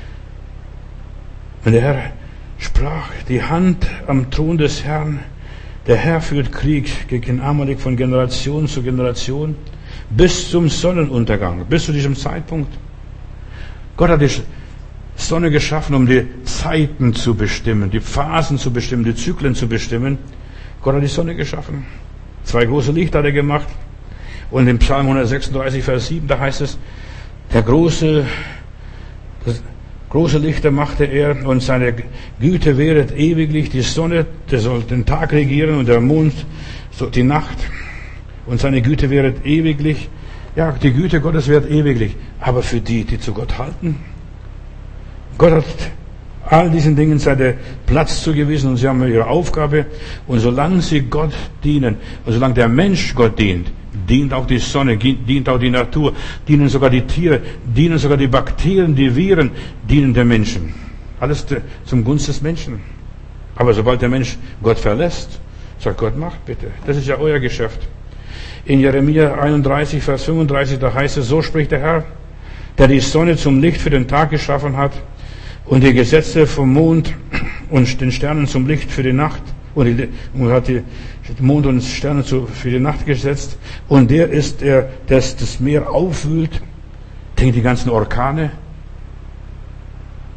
Und der Herr sprach, die Hand am Thron des Herrn, der Herr führt Krieg gegen Amalek von Generation zu Generation bis zum Sonnenuntergang, bis zu diesem Zeitpunkt. Gott hat die Sonne geschaffen, um die Zeiten zu bestimmen, die Phasen zu bestimmen, die Zyklen zu bestimmen. Gott hat die Sonne geschaffen. Zwei große Lichter hat er gemacht. Und im Psalm hundertsechsunddreißig, Vers sieben, da heißt es, der große, das große Lichter machte er und seine Güte währet ewiglich. Die Sonne, der soll den Tag regieren und der Mond die Nacht. Und seine Güte währet ewiglich. Ja, die Güte Gottes wird ewiglich. Aber für die, die zu Gott halten, Gott hat all diesen Dingen seinen Platz zugewiesen und sie haben ihre Aufgabe. Und solange sie Gott dienen und solange der Mensch Gott dient, dient auch die Sonne, dient auch die Natur, dienen sogar die Tiere, dienen sogar die Bakterien, die Viren, dienen der Menschen. Alles zum Gunst des Menschen. Aber sobald der Mensch Gott verlässt, sagt Gott, macht bitte. Das ist ja euer Geschäft. In Jeremia einunddreißig, Vers fünfunddreißig, da heißt es, so spricht der Herr, der die Sonne zum Licht für den Tag geschaffen hat und die Gesetze vom Mond und den Sternen zum Licht für die Nacht und, die, und hat die Mond und Sterne zu, für die Nacht gesetzt. Und der ist der, der das Meer aufwühlt. Denkt die ganzen Orkane,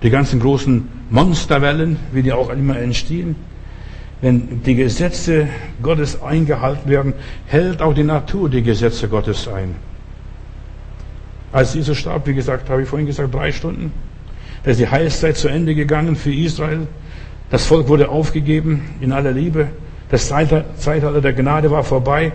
Die ganzen großen Monsterwellen, wie die auch immer entstehen. Wenn die Gesetze Gottes eingehalten werden, hält auch die Natur die Gesetze Gottes ein. Als Jesus starb, wie gesagt, habe ich vorhin gesagt, drei Stunden, da ist die Heilszeit zu Ende gegangen für Israel. Das Volk wurde aufgegeben in aller Liebe. Das Zeitalter der Gnade war vorbei.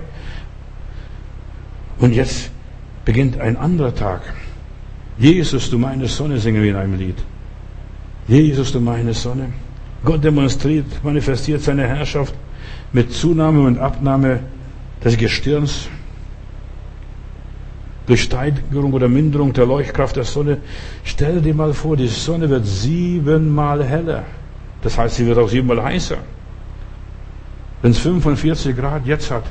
Und jetzt beginnt ein anderer Tag. Jesus, du meine Sonne, singen wir in einem Lied. Jesus, du meine Sonne. Gott demonstriert, manifestiert seine Herrschaft mit Zunahme und Abnahme des Gestirns, durch Steigerung oder Minderung der Leuchtkraft der Sonne. Stell dir mal vor, die Sonne wird siebenmal heller. Das heißt, sie wird auch siebenmal heißer. Wenn es fünfundvierzig Grad jetzt hat,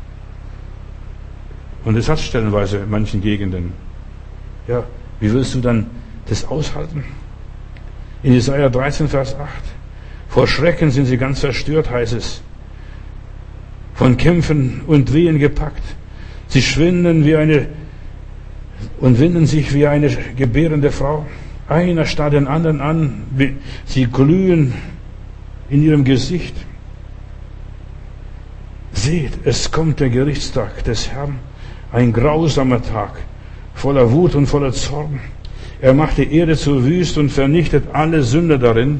und es hat stellenweise in manchen Gegenden, ja, wie willst du dann das aushalten? In Jesaja dreizehn, Vers acht. Vor Schrecken sind sie ganz zerstört, heißt es. Von Kämpfen und Wehen gepackt. Sie schwinden wie eine und winden sich wie eine gebärende Frau. Einer starrt den anderen an. Sie glühen in ihrem Gesicht. Seht, es kommt der Gerichtstag des Herrn. Ein grausamer Tag, voller Wut und voller Zorn. Er macht die Erde zur Wüste und vernichtet alle Sünder darin.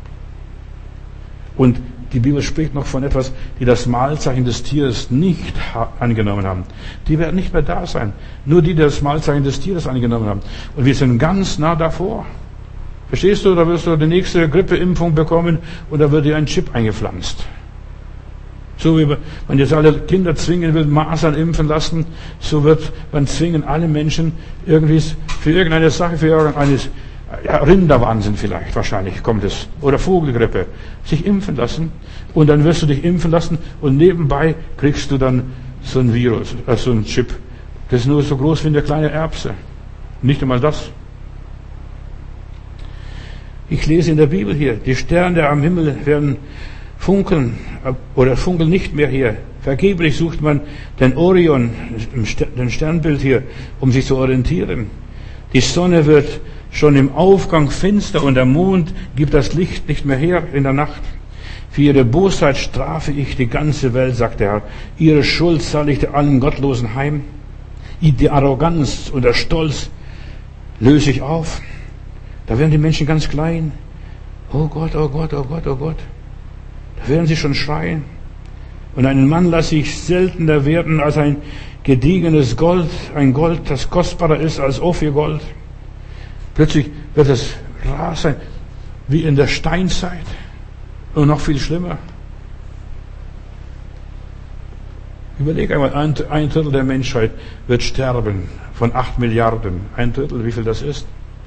Und die Bibel spricht noch von etwas, die das Mahlzeichen des Tieres nicht angenommen haben. Die werden nicht mehr da sein. Nur die, die das Mahlzeichen des Tieres angenommen haben. Und wir sind ganz nah davor. Verstehst du? Da wirst du die nächste Grippeimpfung bekommen und da wird dir ein Chip eingepflanzt. So wie man jetzt alle Kinder zwingen will, Masern impfen lassen, so wird man zwingen, alle Menschen irgendwie für irgendeine Sache, für irgendeine, ja, Rinderwahnsinn vielleicht, wahrscheinlich kommt es, oder Vogelgrippe, sich impfen lassen. Und dann wirst du dich impfen lassen und nebenbei kriegst du dann so ein Virus, äh, so ein Chip. Das ist nur so groß wie eine kleine Erbse. Nicht einmal das. Ich lese in der Bibel hier, die Sterne am Himmel werden funkeln oder funkeln nicht mehr hier. Vergeblich sucht man den Orion, den Sternbild hier, um sich zu orientieren. Die Sonne wird schon im Aufgang finster und der Mond gibt das Licht nicht mehr her in der Nacht. Für ihre Bosheit strafe ich die ganze Welt, sagt der Herr. Ihre Schuld zahle ich allen Gottlosen heim. Die Arroganz und der Stolz löse ich auf. Da werden die Menschen ganz klein. Oh Gott, oh Gott, oh Gott, oh Gott. Da werden sie schon schreien. Und einen Mann lasse ich seltener werden als ein gediegenes Gold, ein Gold, das kostbarer ist als Ophirgold. Plötzlich wird es rar sein, wie in der Steinzeit. Und noch viel schlimmer. Überleg einmal, ein, ein Drittel der Menschheit wird sterben von acht Milliarden. Ein Drittel, wie viel das ist?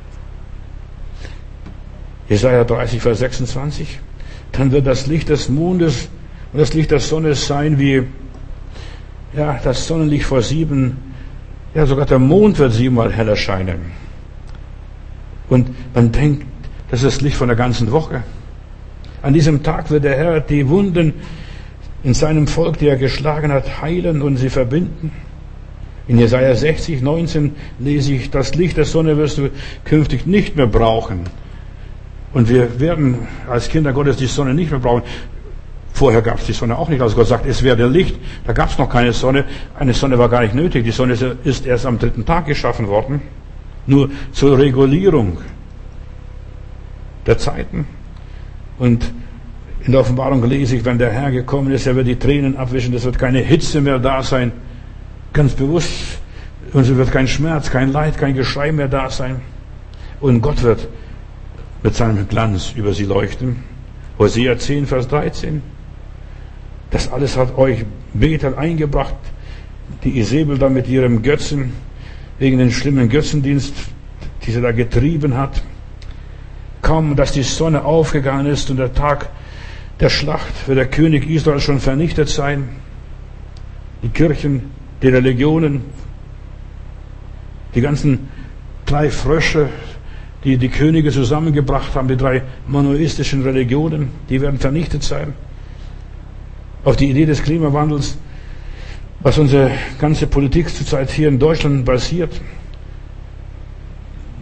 Jesaja dreißig, Vers sechsundzwanzig. Dann wird das Licht des Mondes und das Licht der Sonne sein wie, ja, das Sonnenlicht vor sieben, ja, sogar der Mond wird siebenmal heller scheinen. Und man denkt, das ist das Licht von der ganzen Woche. An diesem Tag wird der Herr die Wunden in seinem Volk, die er geschlagen hat, heilen und sie verbinden. In Jesaja sechzig, neunzehn lese ich, das Licht der Sonne wirst du künftig nicht mehr brauchen. Und wir werden als Kinder Gottes die Sonne nicht mehr brauchen. Vorher gab es die Sonne auch nicht. Als Gott sagt, es werde Licht, da gab es noch keine Sonne. Eine Sonne war gar nicht nötig. Die Sonne ist erst am dritten Tag geschaffen worden. Nur zur Regulierung der Zeiten. Und in der Offenbarung lese ich, wenn der Herr gekommen ist, er wird die Tränen abwischen, es wird keine Hitze mehr da sein. Ganz bewusst. Und es wird kein Schmerz, kein Leid, kein Geschrei mehr da sein. Und Gott wird mit seinem Glanz über sie leuchten. Hosea zehn, Vers dreizehn. Das alles hat euch Bethel eingebracht, die Isabel da mit ihrem Götzen, wegen den schlimmen Götzendienst, die sie da getrieben hat. Kaum, dass die Sonne aufgegangen ist und der Tag der Schlacht wird der König Israel schon vernichtet sein. Die Kirchen, die Religionen, die ganzen drei Frösche, die die Könige zusammengebracht haben, die drei monotheistischen Religionen, die werden vernichtet sein. Auf die Idee des Klimawandels, was unsere ganze Politik zurzeit hier in Deutschland basiert, das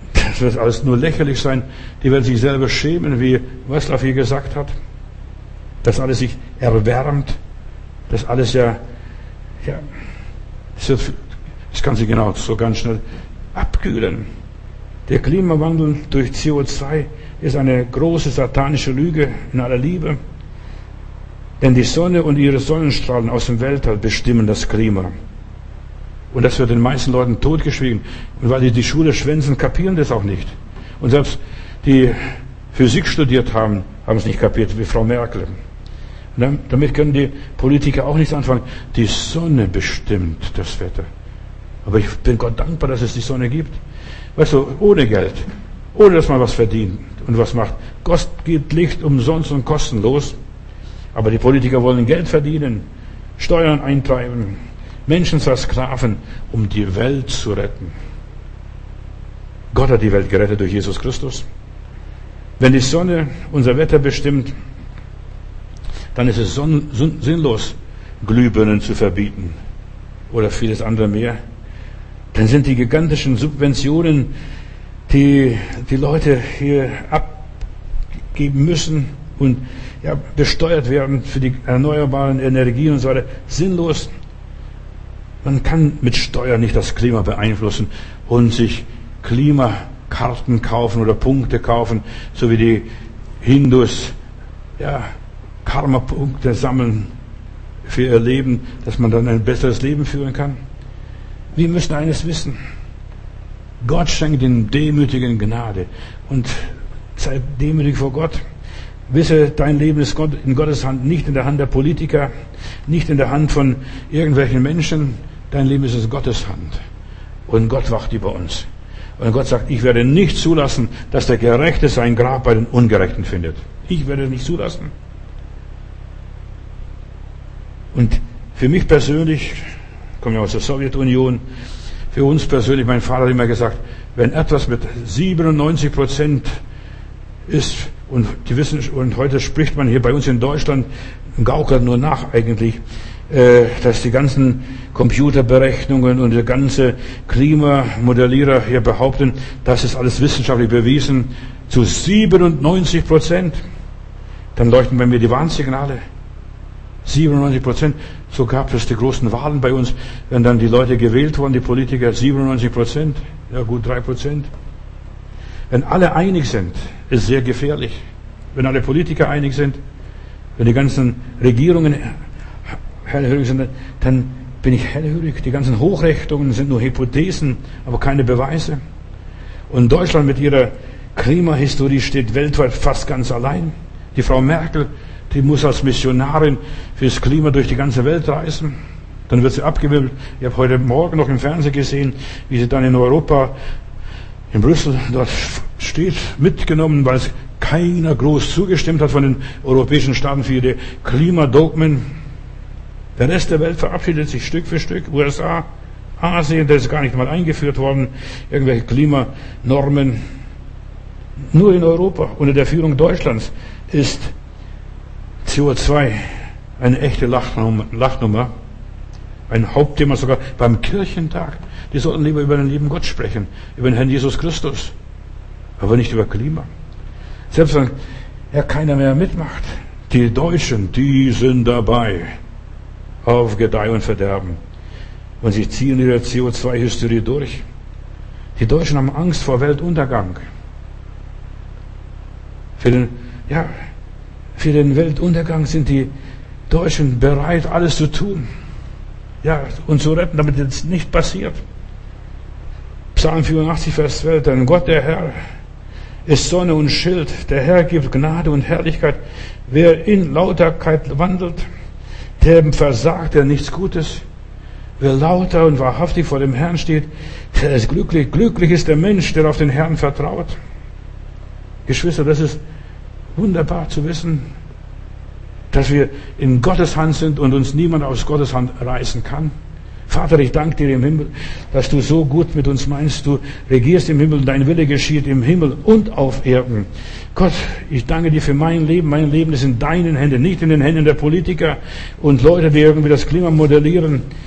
wird alles nur lächerlich sein. Die werden sich selber schämen, wie Václav hier gesagt hat. Dass alles sich erwärmt. Dass alles ja, ja, es wird, es kann sich genau so ganz schnell abkühlen. Der Klimawandel durch C O zwei ist eine große satanische Lüge in aller Liebe. Denn die Sonne und ihre Sonnenstrahlen aus dem Weltall bestimmen das Klima. Und das wird den meisten Leuten totgeschwiegen. Und weil die die Schule schwänzen, kapieren das auch nicht. Und selbst die Physik studiert haben, haben es nicht kapiert, wie Frau Merkel. Und damit können die Politiker auch nichts anfangen. Die Sonne bestimmt das Wetter. Aber ich bin Gott dankbar, dass es die Sonne gibt. Weißt du, ohne Geld, ohne dass man was verdient und was macht. Gott gibt Licht umsonst und kostenlos. Aber die Politiker wollen Geld verdienen, Steuern eintreiben, Menschen versklaven, um die Welt zu retten. Gott hat die Welt gerettet durch Jesus Christus. Wenn die Sonne unser Wetter bestimmt, dann ist es sinnlos, Glühbirnen zu verbieten oder vieles andere mehr. Dann sind die gigantischen Subventionen, die die Leute hier abgeben müssen und ja, besteuert werden für die erneuerbaren Energien und so weiter, sinnlos. Man kann mit Steuern nicht das Klima beeinflussen und sich Klimakarten kaufen oder Punkte kaufen, so wie die Hindus, ja, Karma-Punkte sammeln für ihr Leben, dass man dann ein besseres Leben führen kann. Wir müssen eines wissen. Gott schenkt den Demütigen Gnade und sei demütig vor Gott. Wisse, dein Leben ist in Gottes Hand, nicht in der Hand der Politiker, nicht in der Hand von irgendwelchen Menschen. Dein Leben ist in Gottes Hand. Und Gott wacht über uns. Und Gott sagt, ich werde nicht zulassen, dass der Gerechte sein Grab bei den Ungerechten findet. Ich werde es nicht zulassen. Und für mich persönlich, ich komme ja aus der Sowjetunion, für uns persönlich, mein Vater hat immer gesagt, wenn etwas mit siebenundneunzig Prozent ist, und die wissen, und heute spricht man hier bei uns in Deutschland, gaukelt nur nach eigentlich, äh, dass die ganzen Computerberechnungen und der ganze Klimamodellierer hier behaupten, das ist alles wissenschaftlich bewiesen, zu siebenundneunzig Prozent. Dann leuchten bei mir die Warnsignale. siebenundneunzig Prozent. So gab es die großen Wahlen bei uns, wenn dann die Leute gewählt wurden, die Politiker, siebenundneunzig Prozent. Ja gut, drei Prozent. Wenn alle einig sind, ist sehr gefährlich. Wenn alle Politiker einig sind, wenn die ganzen Regierungen hellhörig sind, dann bin ich hellhörig. Die ganzen Hochrechnungen sind nur Hypothesen, aber keine Beweise. Und Deutschland mit ihrer Klimahistorie steht weltweit fast ganz allein. Die Frau Merkel, die muss als Missionarin fürs Klima durch die ganze Welt reisen. Dann wird sie abgewimmelt. Ich habe heute Morgen noch im Fernsehen gesehen, wie sie dann in Europa, in Brüssel, dort steht, mitgenommen, weil es keiner groß zugestimmt hat von den europäischen Staaten für ihre Klimadogmen. Der Rest der Welt verabschiedet sich Stück für Stück. U S A, Asien, das ist gar nicht mal eingeführt worden, irgendwelche Klimanormen. Nur in Europa, unter der Führung Deutschlands, ist C O zwei eine echte Lachnummer, ein Hauptthema sogar beim Kirchentag. Die sollten lieber über den lieben Gott sprechen, über den Herrn Jesus Christus, aber nicht über Klima. Selbst wenn ja keiner mehr mitmacht, die Deutschen, die sind dabei, auf Gedeih und Verderben. Und sie ziehen ihre C O zwei Hysterie durch. Die Deutschen haben Angst vor Weltuntergang. Für den, ja, für den Weltuntergang sind die Deutschen bereit, alles zu tun. Ja, und zu retten, damit es nicht passiert. Psalm vierundachtzig, Vers zwölf, denn Gott, der Herr, ist Sonne und Schild. Der Herr gibt Gnade und Herrlichkeit. Wer in Lauterkeit wandelt, dem versagt er nichts Gutes. Wer lauter und wahrhaftig vor dem Herrn steht, der ist glücklich. Glücklich ist der Mensch, der auf den Herrn vertraut. Geschwister, das ist wunderbar zu wissen, dass wir in Gottes Hand sind und uns niemand aus Gottes Hand reißen kann. Vater, ich danke dir im Himmel, dass du so gut mit uns meinst. Du regierst im Himmel, dein Wille geschieht im Himmel und auf Erden. Gott, ich danke dir für mein Leben. Mein Leben ist in deinen Händen, nicht in den Händen der Politiker und Leute, die irgendwie das Klima modellieren.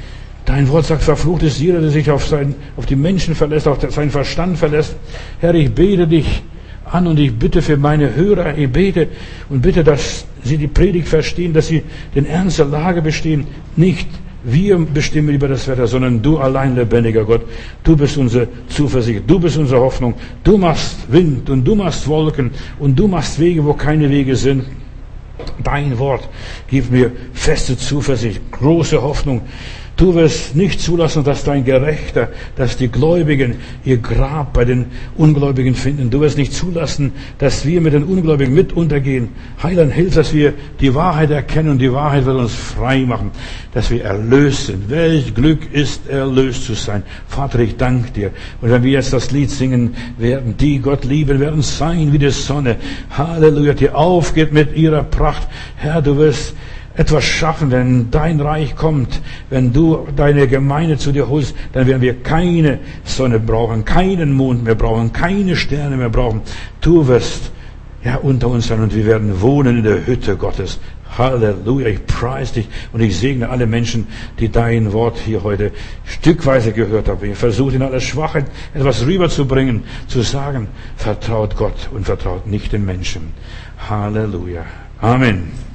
Dein Wort sagt, verflucht ist jeder, der sich auf, sein, auf die Menschen verlässt, auf seinen Verstand verlässt. Herr, ich bete dich an und ich bitte für meine Hörer, ich bete und bitte, dass sie die Predigt verstehen, dass sie den Ernst der Lage bestehen. Nicht wir bestimmen über das Wetter, sondern du allein, lebendiger Gott. Du bist unsere Zuversicht, du bist unsere Hoffnung. Du machst Wind und du machst Wolken und du machst Wege, wo keine Wege sind. Dein Wort gibt mir feste Zuversicht, große Hoffnung. Du wirst nicht zulassen, dass dein Gerechter, dass die Gläubigen ihr Grab bei den Ungläubigen finden. Du wirst nicht zulassen, dass wir mit den Ungläubigen mit untergehen. Heiland, hilf, dass wir die Wahrheit erkennen und die Wahrheit wird uns frei machen, dass wir erlöst sind. Welch Glück ist, erlöst zu sein. Vater, ich danke dir. Und wenn wir jetzt das Lied singen werden, die Gott lieben, werden sein wie die Sonne. Halleluja, die aufgeht mit ihrer Pracht. Herr, du wirst etwas schaffen, wenn dein Reich kommt, wenn du deine Gemeinde zu dir holst, dann werden wir keine Sonne brauchen, keinen Mond mehr brauchen, keine Sterne mehr brauchen. Du wirst ja unter uns sein und wir werden wohnen in der Hütte Gottes. Halleluja, ich preise dich und ich segne alle Menschen, die dein Wort hier heute stückweise gehört haben. Ich versuche in aller Schwachheit etwas rüberzubringen, zu sagen, vertraut Gott und vertraut nicht den Menschen. Halleluja. Amen.